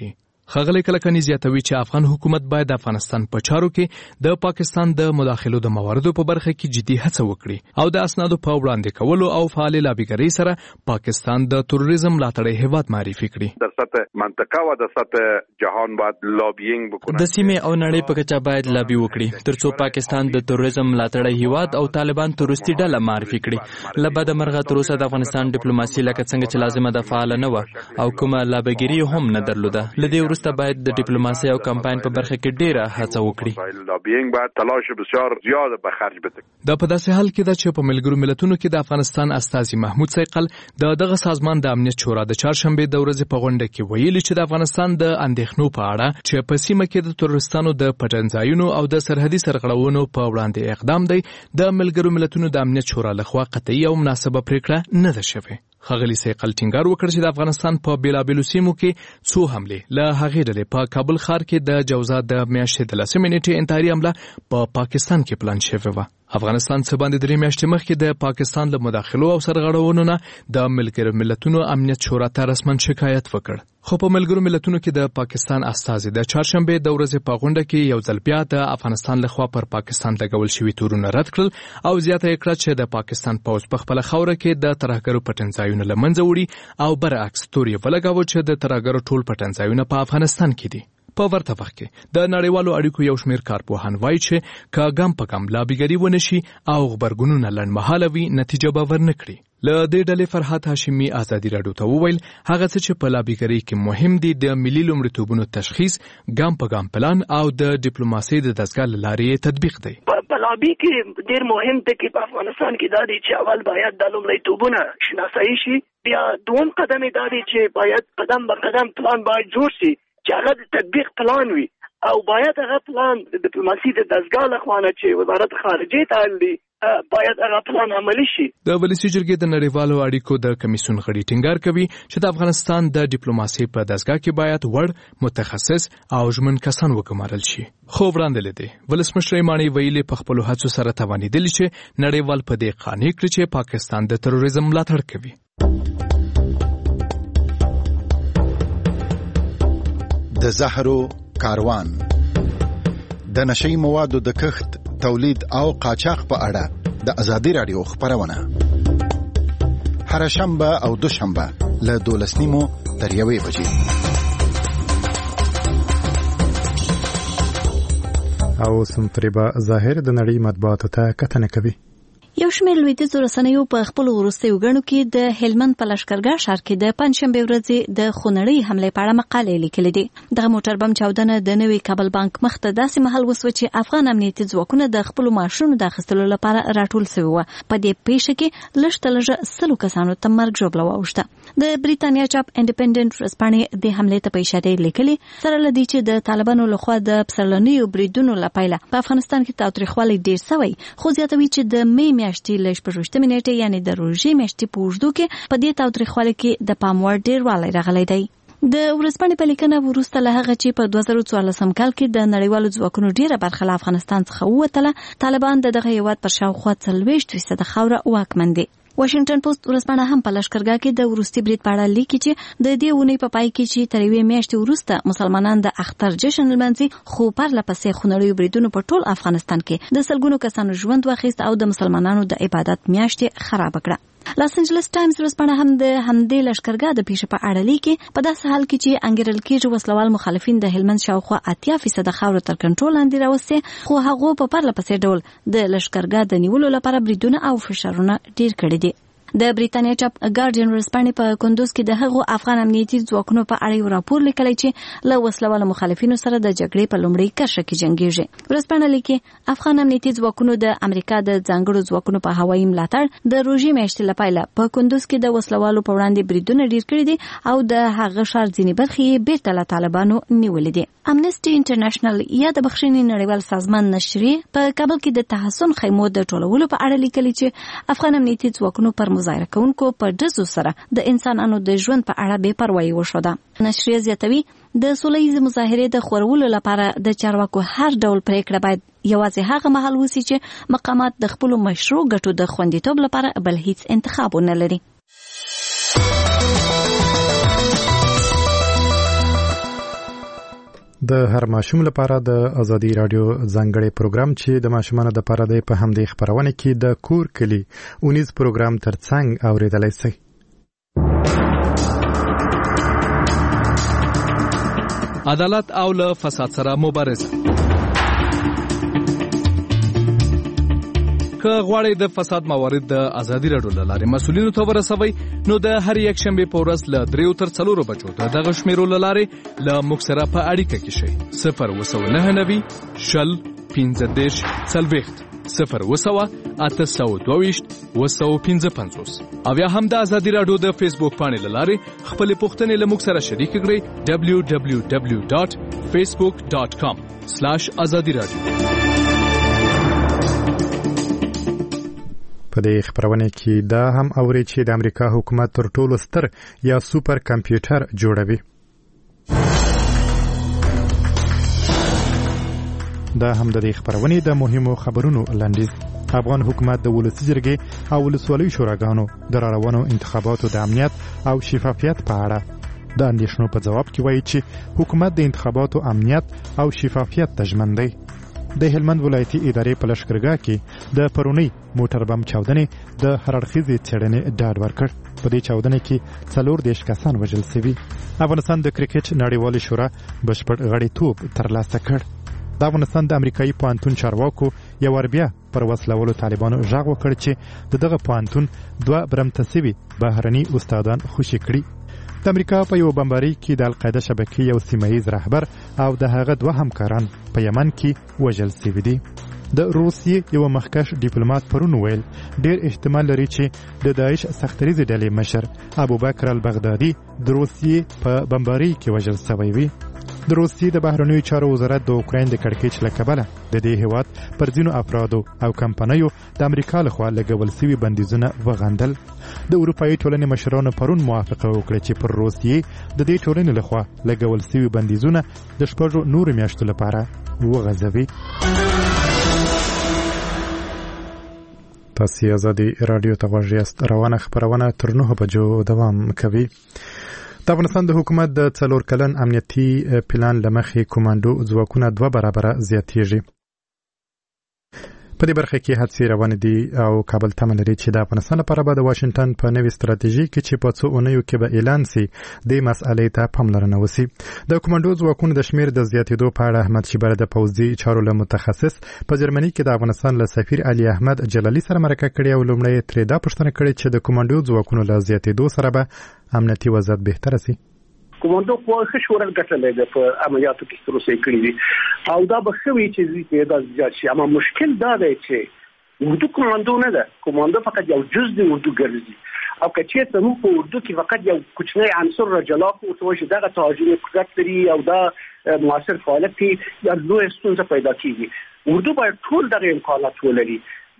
ښاغلی کلکني زیاتوي چې افغان حکومت باید د افغانستان په چارو کې د پاکستان د مداخلو د مواردو په برخه کې جدي هڅه وکړي او د اسنادو په وړاندې کولو او فعال لابیګرۍ سره پاکستان د تروریزم ملاتړی هیواد معرفي کړي. در سطح منطقه و در سطح جهان باید لابینګ وکړي. د سیمې او نړۍ په کچه باید لابي وکړي ترڅو پاکستان د تروریزم ملاتړی هیواد او طالبان تروریستي ډله معرفي کړي. له بده مرغه تر اوسه د افغانستان ډیپلوماسي لکه څنګه چې لازمه ده فعال نه و او کومه لابیګري هم نه درلوده. لدې وروسته باید د ډیپلوماسي او کمپاین په برخه کې ډیره هڅه وکړي. لابینګ باید تلاش بسیار زیات به خرج بده. دا په داسې حال کې ده چې په ملګرو ملتونو کې د افغانستان استازي محمود سیقل د دغه سازمان د امنیت شورا د چهارشنبه د ورځې په غونډه کې ویلي چې د افغانستان د اندېښنو په اړه چې په سیمه کې د تروریستانو د پټنځایونو او د سرحدي سرغړونو په وړاندې اقدام دی د ملګرو ملتونو د امنیت شورا لخوا قطعي او مناسبه پریکړه نه ده شوې. ښاغلي سیقل ټینګار وکړ چې د افغانستان په بیلابیلو سیمو کې څو حملې له هغې ډلې په کابل ښار کې د جوزا د میاشتې د لسمې نیټې انتحاري حمله په پاکستان کې پلان شوې وه. افغانستان څه باندې درې میاشتې مخکې د پاکستان له مداخلو او سرغړونو نه د ملګرو ملتونو امنیت شورا ته رسمن شکایت وکړ. خو په ملګرو ملتونو کې د پاکستان استازي د چهارشنبه د ورځې په غونډه کې یو ځل بیا د افغانستان لخوا پر پاکستان لګول شوي تورونه رد کړل او زیاته یې کړه چې د پاکستان پوځ په خپله خاوره کې د ترهګرو پټنځایونه له منځه وړي او برعکس تور یې ولګاوه چې د ترهګرو ټول پټنځایونه په افغانستان کې دي. په ورته وخت کې د نړیوالو اړیکو یو شمېر کارپوهان وایي چې که ګام په ګام لابیګري ونه شي او غبرګونونه لنډمهاله وي نتیجه به ورنه کړي. له دې ډلې فرحت هاشمي ازادي راډیو ته وویل هغه څه چې په لابیګرۍ کې مهم دي د ملي لومړیتوبونو تشخیص، ګام په ګام پلان او د ډیپلوماسۍ د دستګاه له لارې تطبیق دی. په لابي کې ډېر مهم دی چې په افغانستان کې دا دی چې اول باید د لومړیتوبونه شناسایي شي، بیا دوم قدم دا دی چې باید قدم به قدم پلان باید جوړ شي چې هغه د تطبیق پلان وي او باید هغه پلان د ډیپلوماسي د دستګاه لخوا نه چې وزارت خارجه ته دی باید هغه پلان عملی شي. د ولسی جرګې د نړیوالو اړیکو د کمیسیون غړي ټینګار کوي چې د افغانستان د ډیپلوماسي په دستګاه کې باید وړ متخصص او ژمن کسان وګمارل شي. خو وړاندې لیدي ولسمشر مانی ویلي په خپل هڅو سره توانیدل چې نړیوال په دې قانع کړي چې پاکستان د تروریزم ملاتړ کوي. د زهرو کاروان د نشئی موادو د کښت، تولید او قاچاق په اړه د ازادي رادیو خبرونه هر شنبه او دوشنبه له دولس نیمو تر یوې بجې او سمفریبا ظاهر د نړۍ مطبوعاتو ته کتنه کوي. یو شمېر لویدیځو رسنیو په خپلو وروستیو ګڼو کې د هلمند په لښکرګاه ښار کې د پنجشنبې ورځې د خونړۍ حملې په اړه مقالې لیکلې دي. دغه موټر بم چاودنه د نوي کابل بانک مخ ته داسې مهال وسوه چې افغان امنیتي ځواکونه د خپلو معاشونو د اخیستلو لپاره راټول سوي وو. په دې پیښه کې لږ تر لږه سلو کسانو ته مرګ ژوبله واوښته. د بریتانیا چاپ انډیپندنټ ورځپاڼې د حملې ته په اشاره لیکلي سره له دې چې د طالبانو لخوا د پسرلنیو بریدونو له پیله په افغانستان کې تاوتریخوالی ډېر سوی، خو زیاتوي چې د می میاشتې له شپږویشتمې نیټې یعنې د روژې میاشتې په اوږدو کې په دې تاوتریخوالي کې د پام وړ ډېروالی راغلی دی. د ورځپاڼې په لیکنه وروسته له هغه چې په دوه زره څوارلسم کال کې د نړیوالو ځواکونو ډېره برخه له افغانستان څخه ووتله، طالبان د دغه هېواد پر شاوخوا څلوېښت فیصده خاوره واکمن دي. واشنگټن پوسټ ورځپاڼه هم په لښکرګاه کې د وروستي برید په اړه لیکي چې د دې اونۍ په پای کې چې تر یوې میاشتې وروسته مسلمانان د اختر جشن لمانځي، خو پرله پسې خونړیو بریدونو په ټول افغانستان کې د سلګونو کسانو ژوند واخیست او د مسلمانانو د عبادت میاشتې خرابه کړه. لاس انجلس ټایمز ورځپاڼه هم د همدې لښکرګاه د پیښې په اړه لیکي په داسې حال کې چې انګیرل کېږي وسلوال مخالفین د هلمند شاوخوا اتیا فیصده خاوره تر کنټرول لاندې راوستې، خو هغو په پرله پسې ډول د لښکرګاه د نیولو لپاره بریدونه او فشارونه ډېر کړي دي. د بریتانیا چاپ ګارډین ورځپاڼې په کندوز کې د هغو افغان امنیتي ځواکونو په اړه یو راپور لیکلی چې له وسلوالو مخالفینو سره د جګړې په لومړۍ کرښه کې جنګېږي. ورځپاڼه لیکي افغان امنیتي ځواکونو د امریکا د ځانګړو ځواکونو په هوایي ملاتړ د روژې میاشتې له پیله په کندوز کې د وسلوالو په وړاندې بریدونه ډېر کړي دي او د هغه ښار ځینې برخې یې بېرته له طالبانو نیولې دي. امنسټي انټرنیشنل یا د بخښنې نړیوال سازمان نشریې په کابل کې د تحسن خیمو د ټولولو په اړه لیکلي چې افغان امنیتي ځواکونو پر مظاهره کوونکو په ډزو سره د انسانانو د ژوند په اړه بې پروایي وښوده. نشریه زیاتوي د سوله ییزې مظاهرې د خورولو لپاره د چارواکو هر ډول پریکړه باید یوازې هغه مهال وسی چې مقامات د خپلو مشروع ګټو د خوندیتوب لپاره بل هیڅ انتخاب ونه لري. د هر ماشوم لپاره د ازادي رادیو ځانګړی پروګرام چې د ماشومانو لپاره دی په همدې خبرونه کې د کور کلی اونیز پروګرام ترڅنګ اوریدلای شئ. عدالت او له فساد سره مبارزه. که غواړئ د فساد موارد د ازادي راډیو له لارې مسؤلینو ته ورسوئ نو د هر یک شنبې په ورځ له دریو تر څلورو بجو د دغه شمیرو له لارې له موږ سره په اړیکه کې شئ. صفر اوه سوه نهه نوي شل پنځه دېرش څلوېښت صفر اوه سوه اته سوه دوه ویشت اوه سوه پنځه پنځوس او یا هم د ازادي راډیو د فیسبوک پاڼې له لارې خپلې پوښتنې له موږ سره شریکې کړئ. ډبلیو ډبلیو ډبلیو ډاټ فیسبوک ډاټ کام سلاش ازادي راډیو. په دې خبرونه کې دا هم اوري چې د امریکا حکومت تر ټولو ستر یا سوپر کمپیوټر جوړوي. دا هم د دې خبرونه د مهمو خبرونو لاندیز. افغان حکومت د ولسی جرګې او ولسوالۍ شوراګانو د راروانو انتخاباتو د امنیت او شفافیت په اړه د اندېښنو په جواب کې وایي چې حکومت د انتخاباتو امنیت او شفافیت ته ژمن دی. د هلمند ولایتي ادارې په لشکرګاه کې د پرونی موټر بم چاودنې د هرړخیزې څېړنې ډاډ ورکړ. په دې چاودنې کې څلور دېرش کسان وژل شوي. افغانستان د کرکټ نړیوالې شورا بشپړ غړیتوب ترلاسه کړ. د افغانستان د امریکایي پوهنتون چارواکو یو وار بیا پر وسلوالو طالبانو غږ وکړ چې د دغه پوهنتون دوه برمته شوي بهرني استادان خوشي کړي. د امریکا په یو بمباري کې د القاعده شبکې یو سیمه‌ییز رهبر او د هغه دوه همکاران په یمن کې وژل شوي دي. د روسیې یو مخکښ ډیپلوماټ پرون ویل ډېر احتمال لري چې د داعش سختریزې ډلې مشر ابوبکر البغدادي د روسیې په بمباري کې وژل شوی وي. د روسیې د بهرنیو چارو وزارت د اوکراین د کړکېچ له کبله د دې هیواد پر ځینو افرادو او کمپنیو د امریکا لخوا لګول شوي بندیزونه وغندل. د اروپایي ټولنې مشرانو پرون موافقه وکړه چې پر روسیې د دې ټولنې لخوا لګول شوي بندیزونه د شپږو نورو میاشتو لپاره وغځوي. تاسو ازادي رادیو ته غوږ یاست. روانه خبرونه تر نهه بجو دوام کوي. د افغانستان د حکومت د څلور کلن امنیتي پلان له مخې کوماندو ځواکونه دوه برابره زیاتېږي. په دې برخه کې هڅې روانې دي او کابل تمه لري چې د افغانستان لپاره به د واشنګټن په نوې ستراتیژي کې چې په څو اونیو کې به اعلان سي د مسئلې ته پاملرنه وشي. د کوماندو ځواکونو د شمیر د زیاتېدو په اړه احمد شیبر د پوځي چارو له متخصص په جرمني کې د افغانستان له سفیر علي احمد جلالي سره مرکه کړې او لومړی ترې دا پوښتنه کړې چې د کوماندو ځواکونو له زیاتېدو سره به امنیتي وضعیت بهتره سي. کوماندو خو ښه شورا ګټلې ده په عملیاتو کې تروسه کړې دي او دا به خوي چې زیات زیات شي. اما مشکل دا دی چې اردو کوماندو نه ده. کوماندو فقط یو جز دی اردو ګرځي او کچې ته مو په اردو کې فقط یو کوچنی عنصر رجلا کو او چې دغه تهاجمي قدرت لري او دا موثر فعالیت کې یا لوی ستونزه پیدا کیږي. اردو باید ټول دغه امکانات ولري.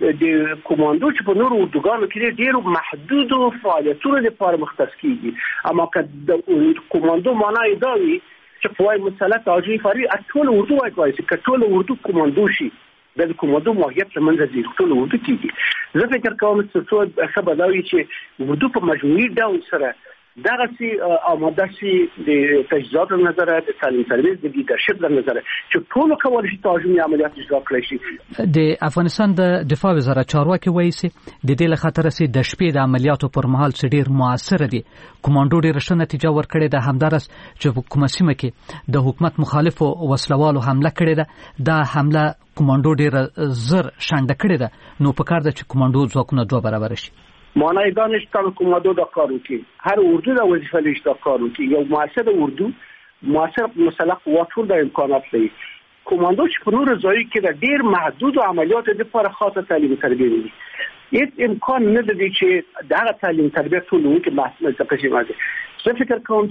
د کوماندو چې په نورو اردوګانو کې ډېر محدود فعالیتونه لپاره مختص کیږي. اما که د کوماندو معنی دا وي چې قوای مسلح تهاجمي فاري ټول اردو وایي چې ټول اردو کوماندو شي د کوماندو ماهیت لمنځه ځي ټول اردو کیږي. زه فکر کوم چې څو خبر دا وي چې اردو په مجموعي ډول سره دغه سي آماده سي د تجهیزات نظر د تعلیم سرویس د لیدرشپ نظر چې ټول کول شي تهاجمي عملیات اجرا کړی شي. د افغانستان د دفاع وزارت چارواکي وایي چې د دې له خطر سي د شپې د عملیاتو پر مهال چې ډیر موثر دي. کوماندو ډیر ښه نتیجه ورکړې ده. همدارس چې په کومه سیمه کې د حکومت مخالفو وسلوالو حمله کړې ده دا حمله کوماندو ډیر زر شانډه کړې ده. نو په کار ده چې کوماندو ځواکونه دوه برابر شي. معنی دانش تل کوماندو د کارو کې هر اردو د وظیفه لري د کارو کې یو موثر اردو موثر مسلح قوتول د امکانات لري. کوماندو چې په نور ځای کې د ډیر محدود عملیات لپاره خاصه تعلیم تربیه لري. هیڅ امکان نه لري چې دغه تعلیم تربیه ټول وو کې محصول څه شي. زه فکر کوم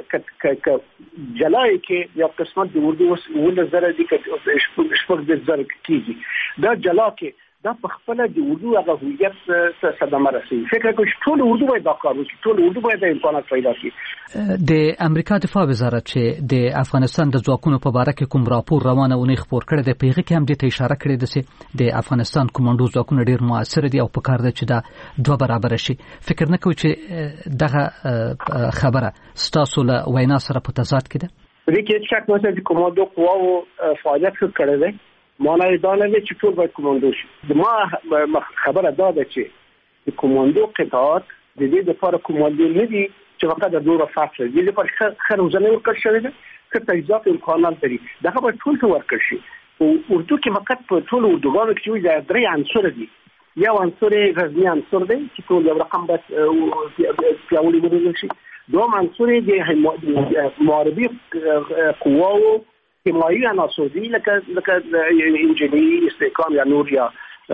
چې ک جلای کې یو قسمت د اردو ول زره دي چې شپږ د زره کیږي دا جلا کې دا په خپل د اردو هغه هویت څخه صدمه رسوي. فکر کوم چې ټول اردو باید دا کار وکړي ټول اردو باید امکانات پیدا کړي. د امریکا دفاع وزارت چې د افغانستان د ځواکونو په اړه کې کوم راپور روانه ونی خبر کړی د پیغه کې هم د اشاره کړې ده چې د افغانستان کوماندو ځواکونه ډیر موثر دي او په کار ده چې دا دوه برابر شي. فکر نه کوي چې دغه خبره ستاسو له وینا سره په تضاد کې ده؟ دې کې شک نشته چې کوماندو قواو فعالیت کړی دی. معنی دا نه دی چې ټول باید کوماندو شي. ما خبره دا ده چې د کوماندو قطعات د دې لپاره کوماندو نه دي چې فقط د دوه فاصله دي لپاره خر وزنه ورکړ شوی دی که تجهیزات امکانات لري. دا خبره ټول ته ورکړ شي. او اردو کې فقط په ټول اردوګانو کې چې درې عنصر دي. یو عنصر غزنی عنصر دی چې ټول یو رقم بس پیاوړي ورول شي. دوم عنصر د معربي قواو حمایي عناصر دي لکه لکه انجینری استحکام یا نور یا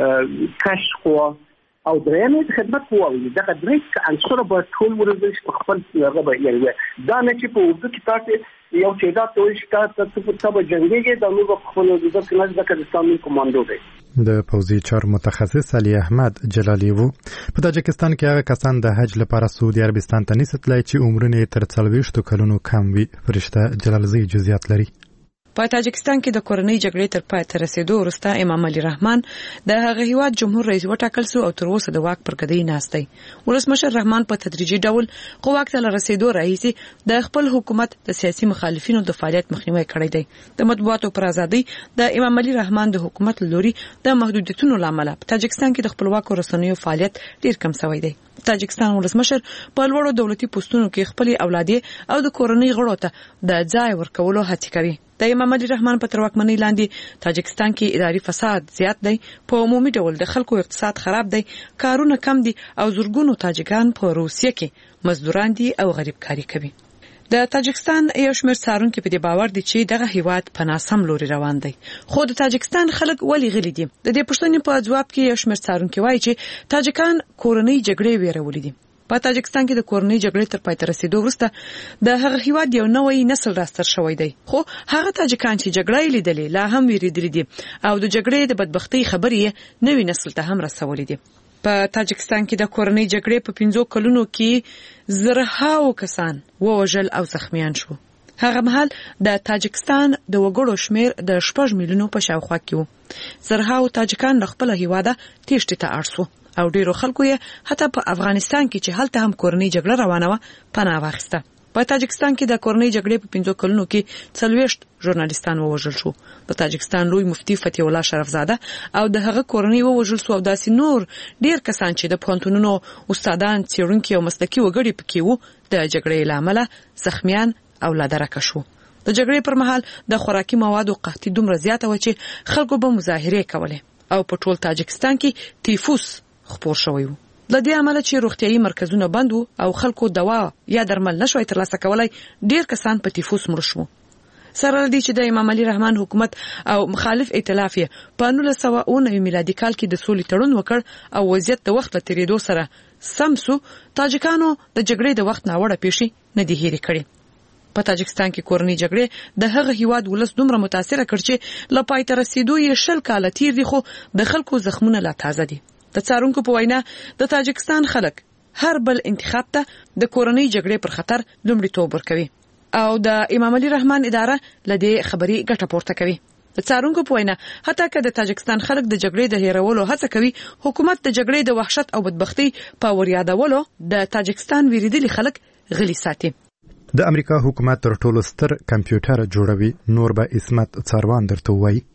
کشف قوا او درېیم د خدمت قواوي. دا درې عنصر به ټول ورول شي په خپل هغه یعنی دا نه چې په اردو کې تاسو یو تعداد ته وایي چې تاسو په تابع جنگي دا نو په خپل د ځکه د کردستان کوماندو دی. د پوځي چارو متخصص علي احمد جلالي وو. په تاجکستان کې هغه کسان د حج لپاره سعودي عربستان ته نسیت لای چې عمرونه تر څلوېښتو کلونو کم وي. فرشته جلالزی جزئیات لري. په تاجکستان کې د کورنۍ جګړې تر پای ته رسیدو وروسته امام علي رحمان د هغه هیواد جمهور رئیس وټاکل شو او تر اوسه د واک پر ګدۍ ناست دی. ولسمشر رحمان په تدریجي ډول خو واک ته رسیدو راهیسي د خپل حکومت د سیاسي مخالفینو د فعالیت مخنیوي کړی دی. د مطبوعاتو پر ازادي د امام علي رحمان د حکومت لوري د محدودیتونو لامل په تاجکستان کې د خپلواکو رسنیو فعالیت ډیر کم شوی دی. تاجکستان ولسمشر په لوړو دولتي پوسټونو کې خپل اولادې او د کورنۍ غړو ته د ځای ورکولو هڅه کوي. د امام علي رحمان په ترواکمنۍ لاندې تاجکستان کې اداري فساد زیات دی. په عمومي ډول د خلکو اقتصاد خراب دی، کارونه کم دي او زورګونو تاجکان په روسیه کې مزدوران دي او غریب کاری کوي. د تاجکستان یو شمېر څارونکي په دې باور دي چې دغه هیواد په ناسم لوري روان دی. خو د تاجکستان خلک ولې غلي دي؟ د دې پوښتنې په ځواب کې یو شمېر څارونکي وایي چې تاجکان کورنۍ جګړې ویرولې دي. په تاجکستان کې د کورنۍ جګړې تر پای ته رسیدو وروسته د هغه هیواد یو نوې نسل راستر شوی دی. خو هغه تاجکان چې جګړې لیدلې لا هم ویریدلي دي او د جګړې د بدبختۍ خبرې نوې نسل ته هم رسولې دي. په تاجکستان کې د کورنۍ جګړې په پنځو کلونو کې زرهاو کسان ووژل او زخمیان شو. هغه مهال د تاجکستان د وګړو شمیر د شپږ میلیونو په شاوخوا کې و. زرهاو تاجکان له خپل هیواده تېښتې ته اړ شو او ډیرو خلکو یې حتی په افغانستان کې چې هلته هم کورنۍ جګړه روانه وه پناه واخیسته. په تاجکستان کې د کورنۍ جګړې په پنځو کلونو کې څلوېښت ژورنالیستان ووژل شو. د تاجکستان لوی مفتي فتح الله شرفزاده او د هغه کورنۍ ووژل شو او داسې نور ډیر کسان چې د پوهنتونونو استادان، څېړونکي او مسلکي وګړي پکې وو د جګړې له امله زخمیان او لا درکه شو. د جګړې پر مهال د خوراکي موادو قحطي دومره زیاته وه چې خلکو به مظاهرې کولې او په ټول تاجکستان کې تیفوس خپور شوی وو. د دې عمله چې روغتيایي مرکزونه بند وو او خلکو دوا یا درمل نشوي ترلاسه کولای، ډیر کسان په تیفوس مړ شو. سره دې چې د امام علي رحمان حکومت او مخالف ائتلاف په نولس سوه اوه نوي میلادي کال کې د سولې تړون وکړ او وضعیت د وخت له تیریدو سره سم سو، تاجکانو د جګړې د وخت ناوړه پیښې نه دي هېرې کړې. په تاجکستان کې کورنۍ جګړې د هغه هیواد ولس دومره متاثره کړ چې له پای ته رسیدو یې شل کاله تیر دي، خو د خلکو زخمونه لا تازه دي. د څارونکو په وینا د تاجکستان خلک هر بل انتخاب ته د کورنۍ جګړې پر خطر لومړیتوب ورکوي او د امام علي رحمان اداره لدې خبري ګټه پورته کوي. د څارونکو په وینا حتی که د تاجکستان خلک د جګړې د هیرولو هڅه کوي، حکومت د جګړې د وحشت او بدبختی په وریادولو د تاجکستان ویریدلي خلک غلي ساتي. د امریکا حکومت تر ټولو ستر کمپیوټر جوړوي. نور به اسمت څاروان درته وایي.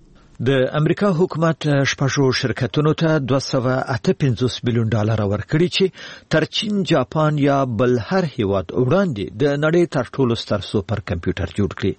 د امریکا حکومت شپږو شرکتونو ته دوه سوه اته پنځوس میلیون ډالر ورکړي چې تر چین، جاپان یا بل هر هیواد وړاندې د نړۍ تر ټولو ستر سوپر کمپیوټر جوړ کړي.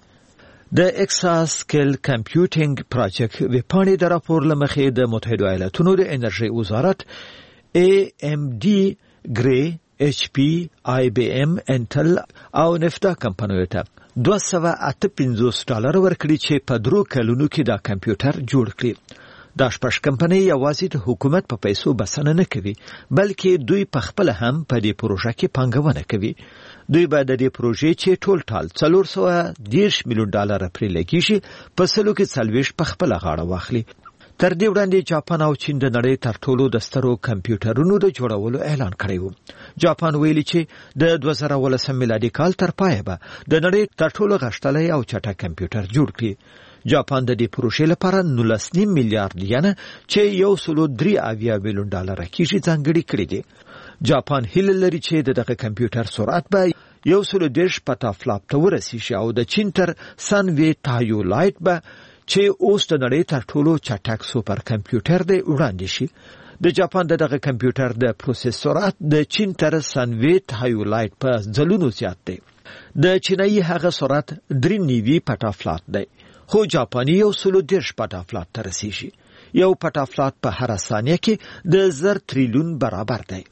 د ایکساسکیل کمپیوټینګ پروجیکټ ویپاڼې د راپور لمخې د متحده ایالاتونو د انرژي وزارت ای ام ډي، ګری، ایچ پی، آی بی ام، انټل او نفتا کمپنیو ته دوه سوه اته پنځوس ډالر ورکړي چې په درو کلونو کې دا کمپیوټر جوړ کړي. دا شپږ کمپنۍ یوازې د حکومت په پیسو بسنه نه کوي، بلکې دوی په خپل هم په دې پروژه کې پانګونه کوي. دوی به د دې پروژې چې ټول ټال څلور سوه دېرش میلیون ډالر پرې لګیږي په سلو کې څلوېښت په خپله غاړه واخلي. تر دې وړاندې جاپان او چین د نړۍ تر ټولو د سترو کمپیوټرونو د جوړولو اعلان کړی و. جاپان ویلي چې د دوه زره ولسم میلادي کال تر پایه به د نړۍ تر ټولو غښتلی او چټک کمپیوټر جوړ کړي. جاپان د دې پروژې لپاره نولس نیم میلیارډ ین چې یو سلو درې اویا میلیون ډالر کېږي ځانګړي کړي دي. جاپان هیله لري چې دغه کمپیوټر سرعت به یو سل دیرش پټافلاپ ته ورسیږي او د چین تر سنوي تایولایت به چې اوس د نړۍ تر ټولو چټک سوپر کمپیوټر دی وړاندې شي. د جاپان دغه کمپیوټر د پروسس سرعت د چین تر سنوي تایولایت په ځلونو زیات دی. د چینایي هغه سرعت درې نیوي پټافلاپ دی، خو جاپاني یو سل دیرش پټافلاپ ته رسیږي. یو پټافلاپ په هر ثانیه کې د زر تریلیون برابر دی.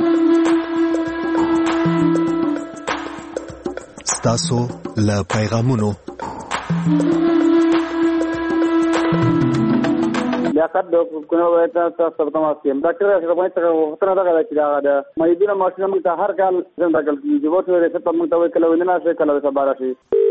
ستاسو له پیغامونو لیاقت د کومه وایته تاسو ته ماسیم ډاکټر اشرف غنی ته وختونه دغه چې دا د مېدونه ماشینه موږ ته هر کال څنګه کول کیږي وته ورته ته موږ ته وایي کله ونه شي کله سبا راشي.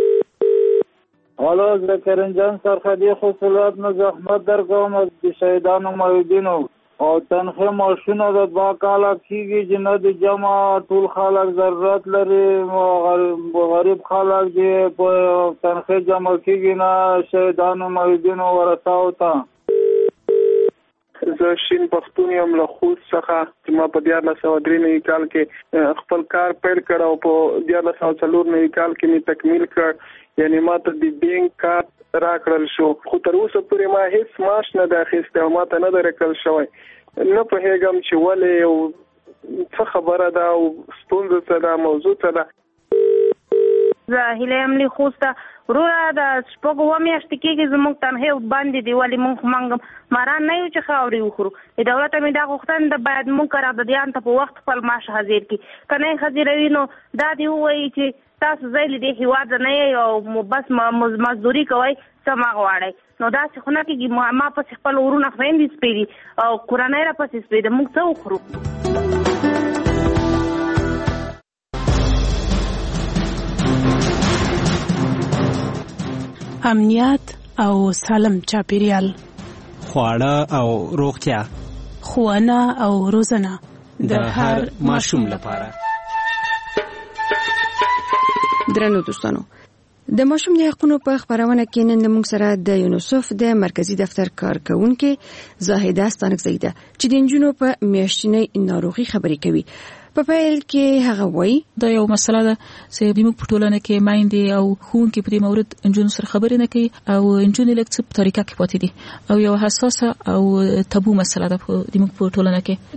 حالا از کرنجان سرخدی خصولات نه زحمت در کوم از شهیدانو مېدینو او تنخه ماشینه د با کال کیږي چې نه د جمع ټول خلک ضرورت لري، غریب خلک دې په تنخه جمع کیږي نه شهیدانو مېدینو ورثاو ته. زه شین پښتون یم له خوست څخه چې ما په دیارلس سوه درې نوي کال کې خپل کار پیل کړ او په دیارلس سوه څلور نوي کال کې مې تکمیل کړ. یعنی ما ته د بینک کارت راکړل شو، خو تر اوسه پورې ما هیڅ معاش نه دی اخیستی او ما ته نه دی راکړل شوی. نه پوهېږم چې ولې او څه خبره ده او ستونزه څه ده، موضوع څه ده. زه هیله یم له خوسته وروره د شپږو اووه میاشتې کېږي زموږ تنخې باندې دي، ولې موږ موږ ماران نه یو چې خاورې وخورو. د دولت مې دا غوښتنه ده باید موږ قراردادیان ته په وخت خپل معاش حاضر کړي، که نه یې حاضروي نو دا دې ووایي چې تاسو ځای له دې هېواده نه یئ او بس مزدوري کوئ څه مه غواړئ. نو داسې خو نه کېږي، ما پسې خپل ورونه خویندې سپېدي او کورنۍ را پسې سپېده، موږ څه وخورو؟ امنیت او سالم چاپیریال، خواړه او روغتیا، ښوونه او روزنه د هر ماشوم لپاره. درنو دوستانو، د ماشوم د حقونو په خبرونه کې نن موږ سره د یونیسف د مرکزی دفتر کارکونکو زاهده ستانکزی ده چې د نجونو په میاشتنۍ ناروغي خبرې کوي. په پیل کې هغه وایي دا یو مسله ده چې موږ په ټولنه کې مایندې او ښوونکي په دې مورد نجونو سره خبرې نه کوي او نجونې لږ څه په طریقه کې پاتې دي او یو حساسه او تابو مسله ده په موږ په ټولنه کې.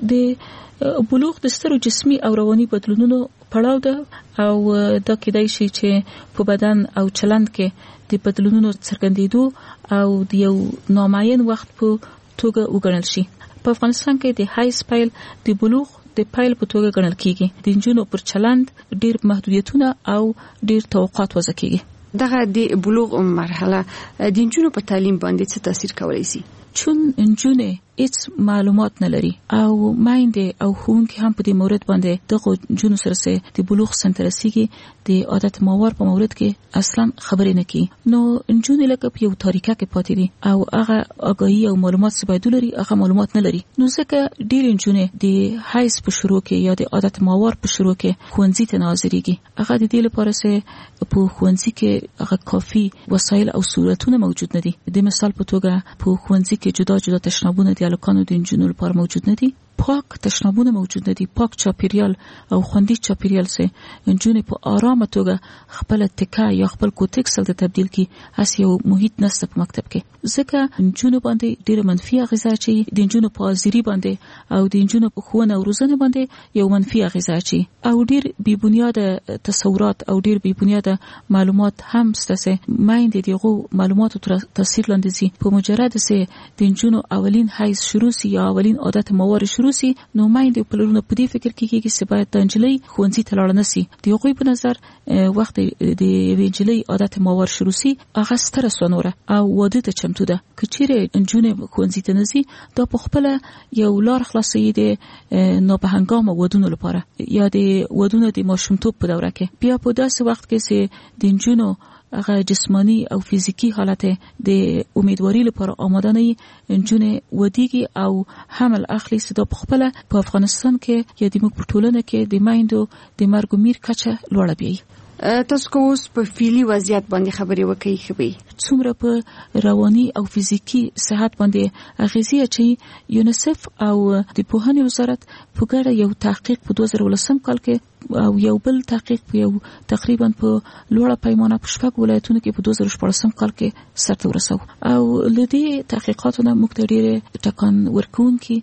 د بلوغ د سترو جسمي او رواني بدلونونو پړاو ده او دا کېدای شي چې په بدن او چلند کې د بدلونونو څرګندېدو او د یو نامعین وخت په توګه وګڼل شي. په افغانستان کې د هاي سپایل د بلوغ د پایل په توګه ګڼل کیږي. د نجونو پر چلند ډیر محدودیتونه او ډیر توقعات وضع کیږي. دغه د بلوغ مرحله د نجونو په تعلیم باندې څه تاثیر کولی شي؟ چون نجونې هیڅ معلومات نه لري او مایندې او ښوونکي هم په دې مورد باندې دغه نجونو سره سره د بلوغ سن ته رسیږي د عادت ماور په مورد کې اصلا خبرې نه کوي. نو نجونې لکه په یو تاریکه کې پاتې دي او هغه آگاهي او معلومات چې باید ولري هغه معلومات نه لري. نو ځکه ډېر نجونې د حیض په شروع کې یا د عادت ماور په شروع کې ښوونځي ته نه حاضرېږي. هغه د دې لپاره چې په ښوونځي کې هغه کافي وسایل او سہولتونه موجود نه دي. د مثال په توګه په ښوونځي کې جدا جدا تشنابونه د هلکانو د نجونو لپاره موجود نه دي، پاک تشنابونه موجود نه دي، پاک چاپیریال او خوندي چاپیریال سه نجونې په آرامه توګه خپل تکا یا خپل کوټک سره تبدیل کی اس یو محیط نسته په مکتب کې. ځکه نجونو باندې ډېر منفي اغیزه چي د نجونو په حاضری باندې او د نجونو په ښوونه او روزنه باندې یو منفي اغیزه چي او ډېر بی بنیاده تصورات او ډېر بی بنیاده معلومات هم ستاسو مایندې دغه معلوماتو تر تاثیر لاندې سي. په مجرد سه د نجونو اولین حیض شروع سي یا اولین عادت ماور شروع سي نو مایندې په لورونه په دې فکر کې کېږي چې باید د نجلۍ ښوونځي ته لاړ نه سي. د هغوی په نظر وخت د نجلۍ عادت ماور شروع سي هغه ستره سونوره او واده ته چمتو ده. که چیرې نجونې ښوونځي ته نه ځي دا په خپله یو لار خلاصوي د ناپهنګامه ودونو لپاره یا د ودونو د ماشومتوب په دوره کې. بیا په داسې وخت کې چې د نجونو هغه جسمانی او فزیکی حالت د امیدواري لپاره آماده نه نجونې ودیږي او حمل اخلي. صدا په خپل په افغانستان کې یا د موږ په ټولنه کې د مایندو د مرګ میر کچه لوړه بیاي. تاسو کو اوس په فعلی وضعیت باندې خبرې وکړئ خبي څومره په رواني او فزیکی صحت باندې اغیزه چې یونیسف او د پوهنې وزارت په ګډه یو تحقیق په دوه زره ولسم کال کې او یو بل تحقیق په یو تقریبا په لوړه پیمانه په شپږ ولایتونو کې په دوه زره شپږم کال کې سرته ورسو او لدی تحقیقاتو نه موږ ته ډېر ټکان ورکوونکي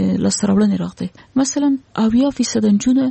لاسته راغلي. مثلا اویا فیصد نجونه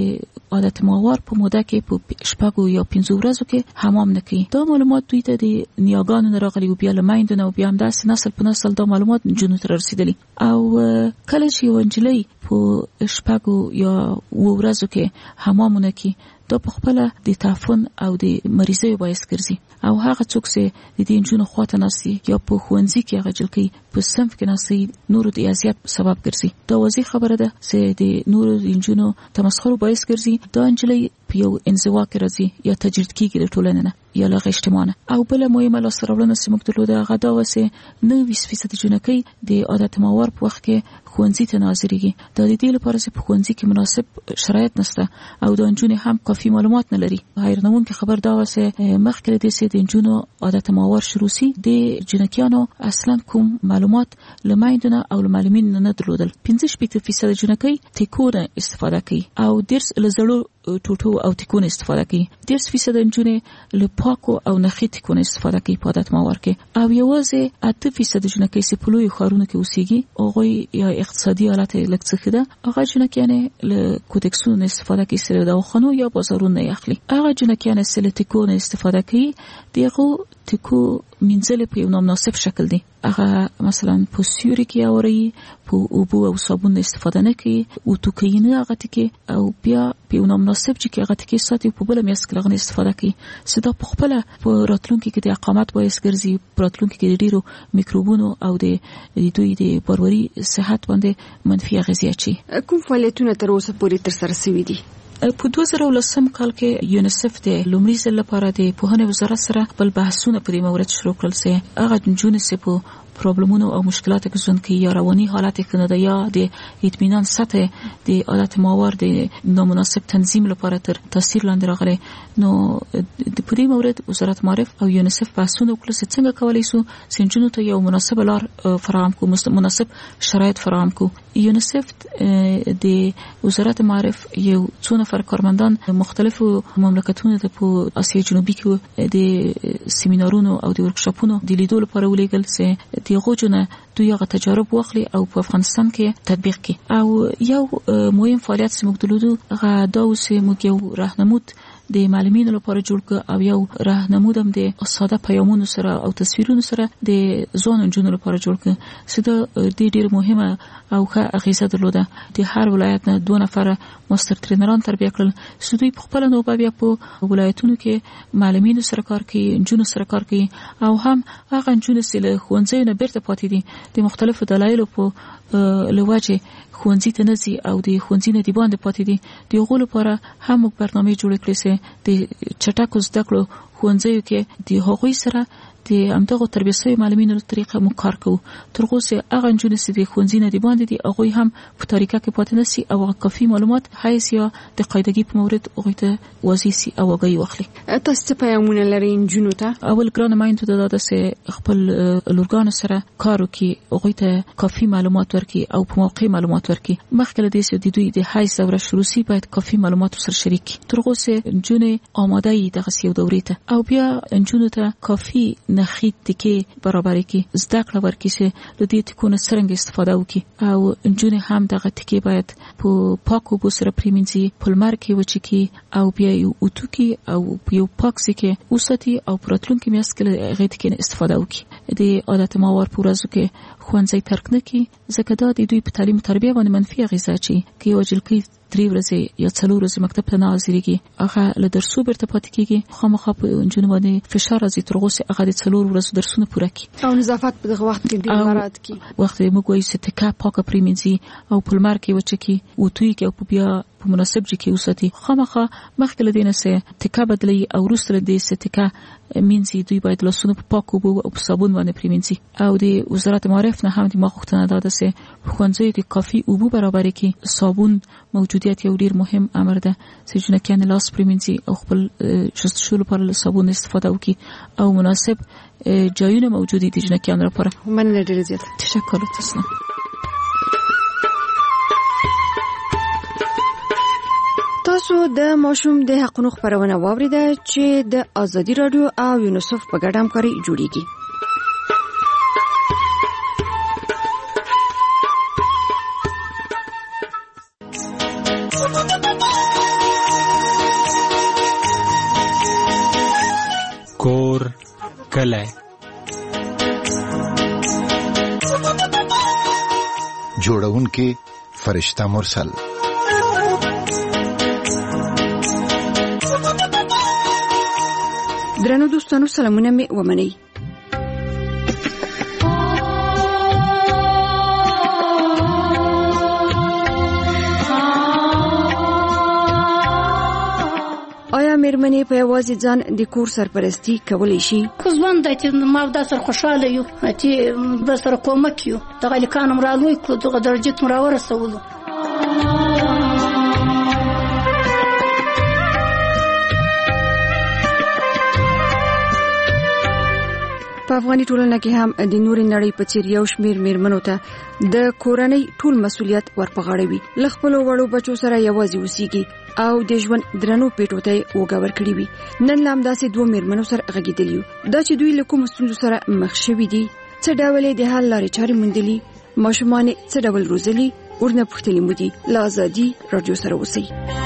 د عادت ماور په موده کې په شپږ یا پنځه ورځو کې حمام نه کوي. دا معلومات دوی ته د نیاګانو نه راغلي او بیا له میندو نه او بیا هم داسې نسل په نسل دا معلومات نجونو ته رسیدلي. او کله چې یو نجلۍ په شپږ یا اووه ورځو کې حمام نه کوي دا په خپل د تعفن او د مریضۍ باعث ګرځي او هغه څوک چې د دې نجونو خواته ناسي یا په ښوونځي کې هغه جلکۍ په صنف کې ناسي نورو د اذیت سبب ګرځي. دا واضح خبره ده چې د نورو نجونو تمسخر باعث ګرځي. دا نجلۍ په یو انزوا کې راځي یا تجرید کیږي د ټولنې نه یا له اجتماعي. او بل مهمه لاسته راوړنه چې موږ درلوده هغه دا و چې نوي فیصد جنکۍ د عادت ماور په وخت کې ښوونځي ته ناظرېږي. دا د دې لپاره چې په ښوونځي کې مناسب شرایط نشته او د نجونې هم کافي معلومات نه لري. حیرانوونکې خبر دا و چې مخکې له دې چې د نجونو عادت ماور شروع سي د جنکیانو اصلا کوم معلومات له میندو نه او له معلمینو نه درلودل. پنځه شپېته فیصد جنکۍ ټیکو نه استفاده کوي او درس له زړو ټوټو او ټیکونو استفاده کوي. درس فیصد نجونې له پاکو او نخي ټیکونو استفاده کوي په عادت ماور کې او یوازې اته فیصد جنکۍ چې په لویو ښارونو کې اوسېږي هغوی یا اقتصادي حالت یې لږ څه ښه ده هغه جنکیانې له کوتکسونو نه استفاده کوي چې له دواخانو یا بازارونو نه اخلي. هغه جنکیانې چې له ټیکو نه استفاده کوي د هغو ټیکو مینځل په یو نامناسب شکل دی. هغه مثلا په سیوري کې اوري په اوبو او صابون استفاده نه کوي او توکي نه هغه ټکی او بیا په یو نامناسب چې هغه ټکی ساتي په بل میاس کې لغنه استفاده کوي. سدا په خپل په راتلونکي کې د اقامت باعث ګرځي. په راتلونکي کې د ډیرو میکروبونو او د دوی د باوري صحت باندې منفي اغیزې اچي. کوم فعالیتونه تر اوسه پورې تر سره شوي دي؟ په دوه زره ولسم کال کې یونیسف د لومړي ځل لپاره د پوهنې وزارت سره خپل بحثونه په دې مورد شروع کړل چې هغه جنونه چې په پرابلمونو او مشکلاتو کې ژوند کوي یا رواني حالت کې نه ده یا د اطمینان سطح د عادت ماور د نامناسب تنظیم لپاره تر تاثیر لاندې راغلي. نو د په دې مورد وزارت معارف او یونیسف بحثونه وکړل چې څنګه کولی شو چې جنونو ته یو مناسب لار فراهم کړو، مناسب شرایط فراهم کړو. یونیسف د وزارت معارف یو څو نفر کارمندان مختلفو مملکتونو ته په اسیا جنوبي کې د سیمینارونو او د ورکشاپونو د لیدو لپاره ولېږل چې دغه جنه دوی هغه تجارب واخلي او په افغانستان کې تطبیق کړي. او یو مهم فعالیت چې موږ درلودو هغه دا و چې موږ یو راهنمود د معلمینو لپاره جوړ کړ او یو راهنمود هم د ساده پیغامونو سره او تصویرونو سره د ځوان نجونو لپاره جوړ کړ. سده د ډیر مهمه او ښه اغیزه درلوده. د هر ولایت نه دوه نفر ماستر ټرینران تربیه کړل. سده په خپل نو بیا په ولایتونو کې معلمینو سره کار کوي، نجونو سره کار کوي او هم هغه نجونې چې له ښوونځیو نه بیرته پاتې دي د مختلفو دلایلو په لوجه ښوونځي ته نه ځي او د ښوونځي نه د باندې پاتې دي. د هغو لپاره هم موږ برنامې جوړې کړې چې د چټکو زده کړو ښوونځیو کې د هغوی سره د همدغو تربیه شوي معلمینو له طریقه موږ کار کوو. تر اوسه هغه نجونې چې د ښوونځي نه د باندې دي هغوی هم په تاریکه کې پاتې نه سي او هغه کافي معلومات حیث یا د قاعدګي په مورد هغوی ته واضح سي او هغوی واخلي. تاسو څه پیغامونه لرئ نجونو ته؟ اول ګرانه میندو ته دا ده چې خپل لورګانو سره کار وکړي، هغوی ته کافي معلومات ورکړي او په موقع معلومات ورکړي. مخکې له دې چې د دوی د حیث دوره شروع سي باید کافي معلومات سره شریک کړي. تر اوسه نجونې آماده دي دغه یو دورې ته او بیا نجونو ته کافي نخي ټکي برابر کړي، زده کړه ورکړي چې د دې ټکو نه څرنګه استفاده وکړي او نجونې هم دغه ټکي باید په پاکو اوبو سره پرېمنځي، په لمر کې وچکي او بیا یو اوتوکي او په یو پاک ځای کې وساتي او په راتلونکي میاشت کې له هغې ټکي نه استفاده وکړي. د عادت ماور په ورځو کې ښوونځی ترک نه کړي ځکه دا د دوی په تعلیم او تربیه باندې منفي اغېزه اچوي. که یوه جلکۍ درې ورځې یا څلور ورځې مکتب ته نه حاضرېږي هغه له درسو بیرته پاتې کېږي، خامخا په نجونو باندې فشار راځي تر هغو هغه د څلور ورځو درسونه پوره کړي او نظافت په دغه وخت کې ډېر مراعات کړي. وخت موږ وایو چې ټکه پاکه پرېمنځي او په لمر کې وچکي وتوی کې او بیا په مناسب ځای کې وساتي. خامخا مخکې له دې نه چې ټکه بدلوي او وروسته له دې چې ټکه مینځي دوی باید لاسونه په پاکو اوبو او په صابون باندې پرېمنځي. او د وزارت معارف نه هم د ما غوښتنه دا ده چې په ښوونځیو کې کافي اوبه برابرې کړي. صابون موجودیت یو ډېر مهم امر ده چې جنکیانې لاس پرېمنځي او خپل شستشو لپاره له صابون استفاده وکړي او مناسب جایونه موجود دي د جنکیانو لپاره. مننه ډېره زیاته. تشکر تاسو. تاسو د ماشوم د حقوقو خبرونه واوریده چې د ازادي رادیو او یونیسف په ګډه همکاري جوړیږي. کور کلی جوړونکي فرشته مرسل. درنو دوستانو سلامونه مې ومنئ. آیا مېرمنې په یوازې ځان د کور سرپرستی کولی شي؟ خو ځوان دی چې ما دا سره خوشحاله یو چې د سره کومک یو دغه لیکان هم رالوی کړو دغه درجې ته راورسولو. په افغاني ټولنه کې هم د نورې نړۍ په څیر یو شمېر مېرمنو ته د کورنۍ ټول مسؤلیت ورپغاړوي. له خپلو وړو بچو سره یوازې اوسېږي او د ژوند درنو پیټو ته وګا ورکړي وي. نن لا همداسې دوه مېرمنو سره غږېدلي یو. دا چې دوی له کومو ستونزو سره مخ شوي دي، څه ډول یې د حل لارې چارې موندلي، ماشومان یې څه ډول روزلي، ورنه پوښتلي مو دي. له ازادي راډیو سره اوسئ.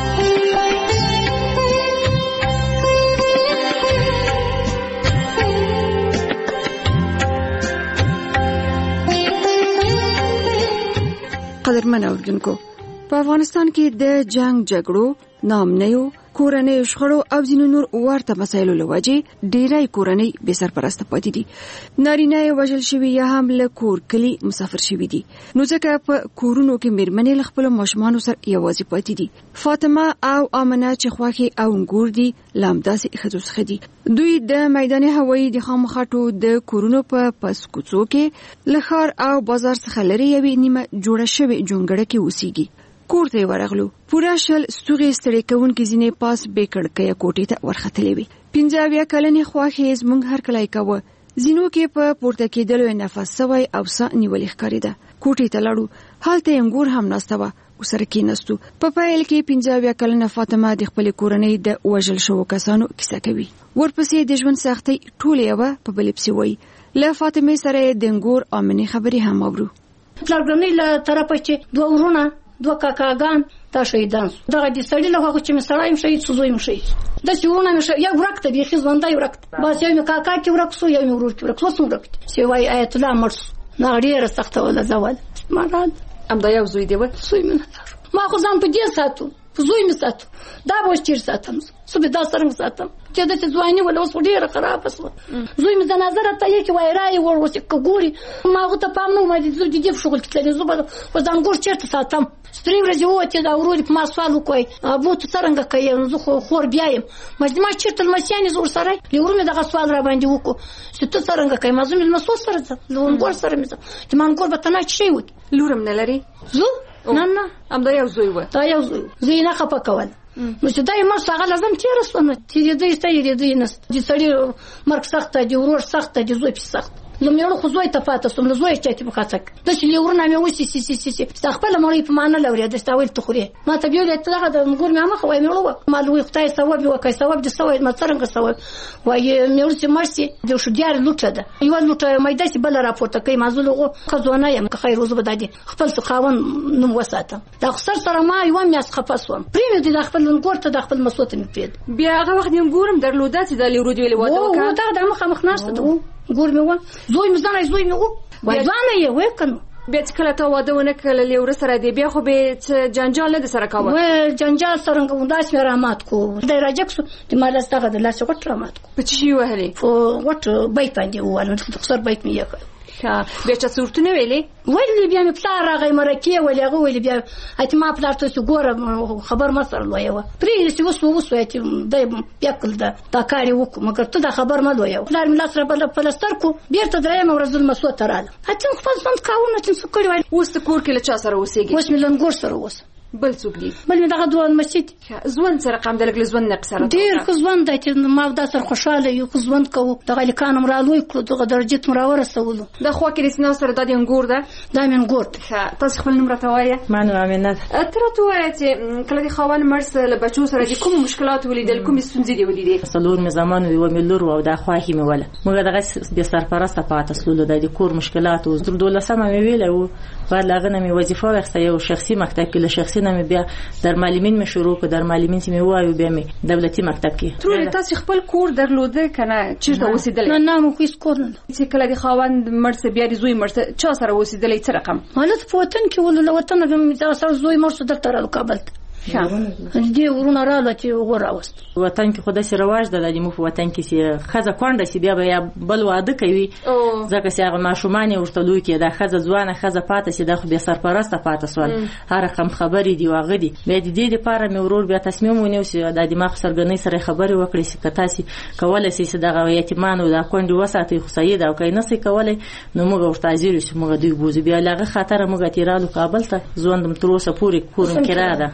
قدرمن اوردونکو، په افغانستان کې د جنگ جګړو، ناامنیو، کورنۍ شخړو او ځینو نور ورته مسایلو له وجې ډېری کورنۍ بې سرپرسته پاتې دي. نارینه یې وژل شوي یا هم له کور کلي مسافر شوي دي. نو ځکه په کورونو کې مېرمنې له خپلو ماشومانو سره یوازې پاتې دي. فاطمه او آمنه چې خواښې او انګور دي له همداسې ښځو څخه دي. دوی د میدان هوایي د خامخاټو د کورونو په پس کوڅو کې له ښار او بازار څخه لرې یوې نیمه جوړه شوې جونګړه کې اوسېږي. کور ته ورغلو. پورا شل ستوغې ستړي کوونکې ځینې پاس بې کړکۍ کوټې ته ورختلې وي. پنځه اویا کلنې خواښې زموږ هرکلی کوه. ځینو کې په پورته کېدلو یې نفس سوی او ساه نیولې ښکارېده. کوټې ته لاړو. هلته یې انګور هم ناسته وه. ورسره کېناستو. په پیل کې پنځه اویا کلنه فاطمه د خپلې کورنۍ د وژل شوو کسانو کیسه کوي. ورپسې د ژوند سختۍ ټولې یوه په بلې پسې وایي. له فاطمې سره یې د انګور آمنې خبرې هم اورو. پلارګرنۍ له طرفه چې دوه ورونه دوه کاکاګان دا شهیدان سو. دغه د سړي له هغه چې مې سړی هم شهید سو، زوی هم شهید سو. داسې ورونه مې یو ورک ته بیخي ژوندی ورک ته بس یو مې کاکا کې ورک سو، یو مې ورور کې ورک سو. څو ورک چې وایي آیت الله مړ سو. هغه ډېره سخته وله زول مراد همدا یو زوی دی. زوی مې نه لرو. ما خو ځان په دې ساتو، په زوی مې ساتو. دا به اوس چېر ساتم زه به دا څرنګه ساتم چې داسې ځواني وله اوس خو ډېره خرابه سوه. زوی مې جنازه راته یې وایي رایې وړ اوس یې که ګوري ما هغه ته پام نه و. ما د زوی د دې په شغل کې تللې زه به اوس دا انګور چېرته ساتم. سترې ورځې ووتې دا ورور یې په ما سوال وکړی ابو ته څرنګه کوې زه خو خور بیا یم. ما چې ما چېرته لمسیانې زه ورسره له ورور مې دغه سوال را باندې وکړو چې ته څرنګه کوې. ما زه مې لمسو سره ځم، له انګور سره مې ځم چې ما انګور به ته نه چی وکړي. لور هم نه لري؟ زه نه نه همدا یو زوی و. دا یو زوی زه یې نه خفه کوله. نو چې دا یې مړ سو هغه لازم تېره سوه. نو تېرېدی شته یېرېدی نسته. د سړي مرګ سخت دی، د ورور سخت دی، د زوی پسې سخت. له میړه خو زوی ته پاته سوم، له زوی یې چاته په خاڅه کړ. داسې له ورونه مې وسیسي سي سي ستا خپله مړۍ په ما نه لورېده ستا ویل ته خورې. ما ته بیا ویل دغه د انګور مې هماخه وایي میړه وه. ما وایي خدای ثواب یې وکړی. ثواب دې څه وایي؟ ما څرنګه ثواب وایي میړه چې مړ سي د شودیار لوټه ده، یوه لوټه میده سي بله راپورته کوي. ما زه له هغو ښځو نه یم که خیر زه به دا د خپل خاوند نوم وساتم. د سر سره ما یوه میاشت خفه سوم. پرېمېدې د خپل انګور ته د خپل مسو ته مې پرېږده. بیا هغه وخت یې انګور هم درلوده چې دا لیورود ویلې واده وکړه؟ دغه د مخامخ ناسته ده ګور مې و. زوی مې ځانی زوی مې و وایي ځانه یې وایي که نو. بیا چې کله ته واده ونه کړله له ورور سره دی بیا خو به څه جنجال نه د سره کوه؟ وایي جنجال څرنګه و داسې مې رامات کړو. دی راجګ سو د ما لاس دغه د لاس یې غوټ رامات کړو. په څه شي وهلې؟ په غوټ بیت باندې ووهلم، د خسر بیت مې یې کړ. بیا چا څه ورته نه ویلې؟ ویلې بیا مې پلار راغی مرکې ویلې هغه ویلې بیا اتې ما پلار ته چې ګوره خبر ما سره لویوه پرېږده چې اوس نو وسویه چې دی بیا کړل دا کار یې وکړو مګر ته دا خبر مه لویوه. پلار مې لاس را پلستر کړو بېرته درېیمه ورځ لمسو ته رالم. اتم خپل ژوند کاوونه چې څه کړي وای. اوس ته کور کې له چا سره اوسېږې؟ اوس مې له انګور سره اوسم. بل څوک دي؟ بل مې دغه دوه مسجد ژوند سره رقم د لګ ژوند نقص سره ډیر خو ژوند دی چې ما دا سره خوشاله یو خو ژوند کوو دغه لیکان مر الوی کړو دغه درجه تم را ورسولو د خو کې رسنا سره د انګور ده دا مې انګور تاسو خپل نوم راته وایي مانو امینات تر ته وایي چې کله د خوان مرس له بچو سره د کوم مشکلات ولیدل کوم ستونزې دی ولیدل څلور مې زمان وی و ملور او د خواهی مې ولا موږ دغه د سرپرسته پاتې سلول د کور مشکلات او تر دولسمه مې ویل او بعد لاغه مې وظیفه واخسته یو شخصي مکتب کې له شخصي نه مې بیا در معلمین مې شروع کړ در معلمین چې مې وایو بیا مې دولتي مکتب کې تر تاسو خپل کور درلوده کنه چیرته اوسېدل نه نه مو هیڅ کور نه چې کله د خوان مرس بیا د زوی مرس چا سره اوسېدل څه رقم مالت په وطن کې ول وطن کې سره زوی مرس درته راو کابل دې ورونه رااله چې وراوست وطن کې خدای سره واج د دې مو په وطن کې چې خزه کونډه چې بیا بیا بل واده کوي ځکه چې هغه ماشومان ورته لوي کې د خزه ځوانه خزه پاتې چې د خو به سرپرسته پاتې سوال هر رقم خبرې دی واغ دي بیا د دې لپاره مې ورور بیا تصمیم ونیو چې د دماغ سرګنۍ سره خبرې وکړي چې کتا سي کولای شي چې د یتیمانو د کونډې وساتي خو سید او کین نسي کولای نو موږ ورته ازیر چې موږ دوی بوزي بیا لغه خطر موږ تیرالو کابل ته ځوندم تر اوسه پوری کورم کرا ده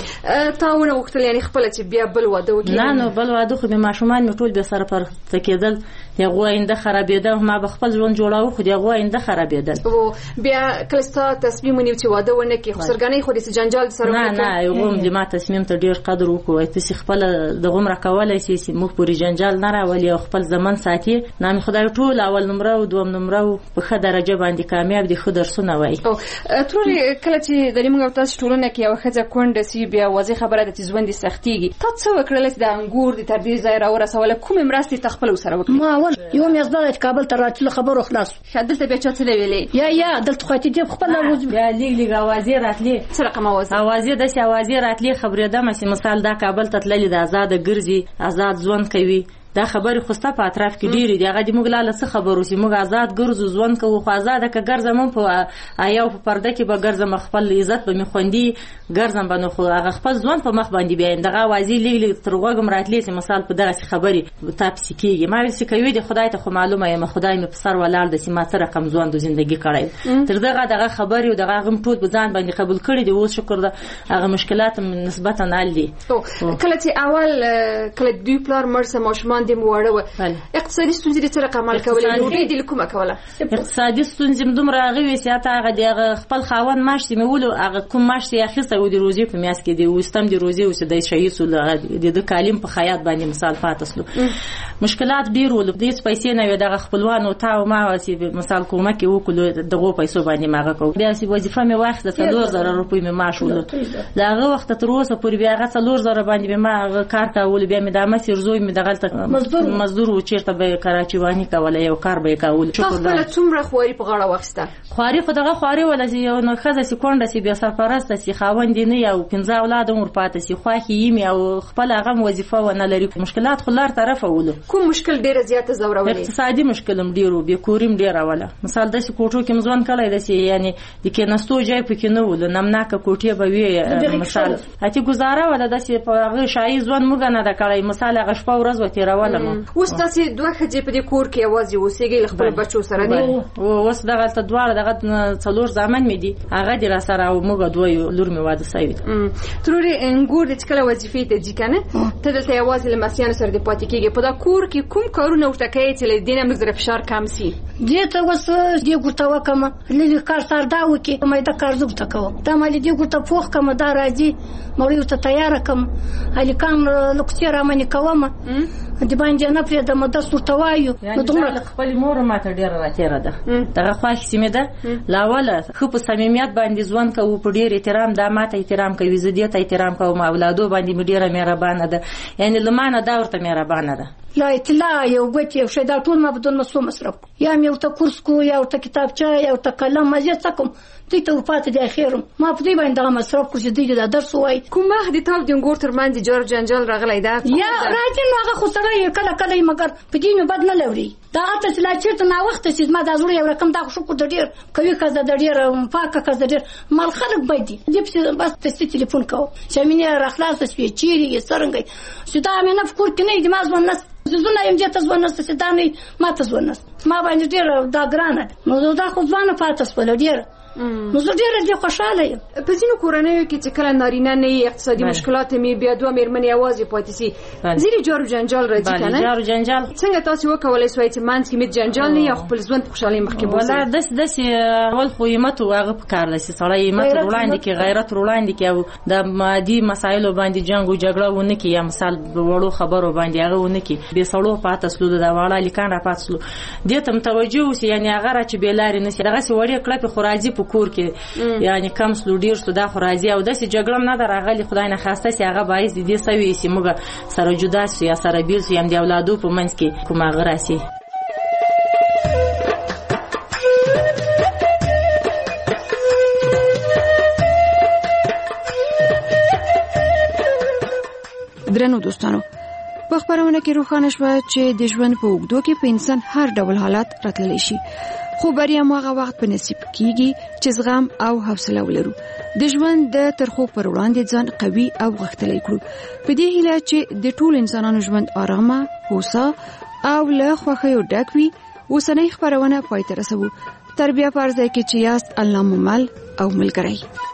تاونه وختل یعنی خپل چې بیا بل واده وکړي نه نو بل واده خو به ماشومان می ټول به سره پر تکیدل یغه آینده خرابېده ما به خپل ژوند جوړاو خو یغه آینده خرابېدل او بیا کلستا تصمیم ونیو چې واده ونه کې خو سرګنۍ خو د جنجال سره نه نه یو د ما تصمیم ته ډیر قدر وکوي ته خپل د غمره کولای شي چې موږ پوری جنجال نه راولي خپل زمون ساتي نام خدای ټول اول نمره او دوم نمره په ښه درجه باندې کامیاب دي خو درسونه وای او تروري کله چې د موږ تاسو ټولنه کې یو خځه کونډه سی بیا واځي خبره د ژوند سختيږي تاسو وکړل چې د انګور د تر دې ځای را ورسول کوم مرستې تخپل سره وکړه ما اول یو مې زده کابل ته راتل خبرو خلاص شدلته بیا چا څه ویلې یا یا دلته خو ته خپل اوز بیا لیګ لیګ اوازې راتلې څه رقم اوازې اوازې د اوازې راتلې خبره ده مې مثال دا کابل ته تللی د آزاد ګرځي آزاد ژوند کوي دا خبر خوسته په اطراف کې ډیری دی هغه د موږ لاله څه خبرو چې موږ آزاد ګرځو ځوان کوو خو آزاد ک ګرځم په آیا په پرده کې به ګرځم خپل عزت به می خوندي ګرځم بنو خو هغه خپل ځوان په مخ باندې بیا دغه وازی لیګ تر وګم راتلې چې مثال په دغه خبري تاسو کېږي ما ویل چې کوي د خدای ته خو معلومه یم خدای مې په سر ولال د سیمه سره رقم ځوان د ژوندۍ کړای تر دغه دغه خبري او دغه غم ټول بزان باندې قبول کړی دی او شکر ده هغه مشکلات نسبتا نال دي کله چې اول کله دوی پلار مرسه ماشومان دې موړه اقتصادي ستونزې د رقم عمل کولې نو دې کومه کوله اقتصادي ستونزې دومره غوي سیاته هغه د خپل خاون ماش چې مولو هغه کوم ماش یې اخیسته و د روزي په میاس کې دی وستم د روزي او د شهید سول د کالم په خیاط باندې مثال فاتسلو مشکلات ډیر ول د پیسې نه دغه خپلوان او تا او ما واسی مثال کومه کې وکړو دغه پیسو باندې ماغه کو بیا سی وظیفه مې واخیسته څلور زره روپۍ مې معاش ول دغه وخت تر اوسه پورې بیا هغه څلور زره باندې ما کار کاول بیا مې د مسیر زوی مې دغه مزدور و چیرته به کراچي وانی کوله یو کار به کاول شکر خپل څومره خواري په غاړه واخسته خواري خو دغه خواري ولا یو نو خزه سی کونډه سی بیا سرپرسته سی خاوند نه یو پنځه اولاد عمر پاتې سی خواخي یمي او خپل هغه وظیفه و نه لري مشکلات خلار طرفه ول کوم مشکل ډیره زیاته زورولې اقتصادي مشکلم ډیرو به کوریم ډیره ولا مثال د کوټو کې مزون کله د سی یعنی د کې نستو جای پکې نه ول نمناکه کوټه به وی مثال اته گزاره ولا د سی په هغه شای ځوان موږ نه د کړای مثال هغه شپه ورځ وتی راولم اوس تاسو دوه خځې په دې کور کې आवाज اوسېږي خپل بچو سره دی او اوس دغه ته دواړه دغه څلور ځامن مې دي هغه د را سره او موږ دوه لور مې واده سوي تروري انګور د کله وظیفې ته ځي کنه ته دلته आवाज لمسیان سره د پاتې کېږي په دا کور کې کوم کارونه ورته کوي چې له دینه موږ زره فشار کم سي دې ته وس دې ګټه وکم للی کار سره دا وکي مې دا کار زوب تکو دا مې دې ګټه پوخ کم دا راځي مړیو ته تیار کم هلي کام لوکسي را منی کوم د باندې نه پرې د مدد سورتوایو نو دومره خپل مور ماته ډیر راتیره ده دغه خواخ سیمه ده لاوله خو په صمیمیت باندې ځوان کوو په ډیر احترام د ماته احترام کوي زديت احترام کوم اولادو باندې ډیره مهربانه ده یعنی لمانه دا ورته مهربانه ده لا اطلاع یو ګټي یو شی دا ټول ما بدون مسو مصرف یا مې ورته کورس کو یا ورته کتابچه یا ورته قلم مزه تکم دې ته پاتې د اخیرم ما په دې باندې مصرف کوم چې دې د درس وای کومه د تاو د انګور تر باندې جوړ جنجال راغلی دا یا راځي نو هغه خو سره کله کله مګر په دې نو بد نه لوري دا اته لا چیرته نا وخت چې ما دا زړه یو رقم دا شکر د ډیر کوي کزه د ډیر پاکه کزه ډیر مال خلک بيدي دې بس ته ټلیفون کو چې مینه راخلاص سپې چیرې سرنګي چې دا مې نه فکر کني د مازون نس زونه يم جته زونه ست دانه ما ته زونه ما باندې ډیر دا ګرانه نو دا خو ځوانه پاتې سپل ډیر نو زه ډېره دې خوشاله یم. په ځینو کورنیو کې چې کله نارینه نه وي اقتصادي مشکلات مې بیا دوه مېرمنې یوازې پاتې سي ځینې جار جنجال راځي که نه؟ جار جنجال څنګه تاسو وکولی سوای چې منځ کې مې جنجال نه یا خپل ژوند په خوشحالۍ مخکې بوځئ؟ والله داسې داسې اول خو همت و هغه پکار ده چې سړی همت ور وړاندې کړي غیرت ور وړاندې کړي او د مادي مسایلو باندې جنګ او جګړه ونه کړي یا مثال وړو خبرو باندې هغه ونه کړي بې سړو پاتې سلو د واړه لیکان را پاتې سلو دې ته متوجه اوسي یعنې هغه را چې بې لارې نه شي دغسې وړې کړپې خو راځي په کور کې یعنې کم سلو ډېر سلو دا خو راځي او داسې جګړه هم نه ده راغلې خدای نه خواسته چې هغه باعث د دې سوي شي موږ سره جدا شو یا سره بېل شو یا د اولادو په منځ کې کوم هغه راسي. درنو دوستانو په خبرونه کې روښانه شوه چې د ژوند په اوږدو کې په انسان هر ډول حالات راتللی شي خو بریا مو هغه وخت په نصیب کیږي چې زغم او حوصله ولرو د ژوند د ترخو پر وړاندې ځان قوي او غښتلی کړو په دې هیله چې د ټول انسانانو ژوند آرامه هوسا او له خوښیو ډک وي. اوسنۍ خبرونه پای ته رسوو. تر بیا په ځای کې چې یاست الله مو مل او ملګری.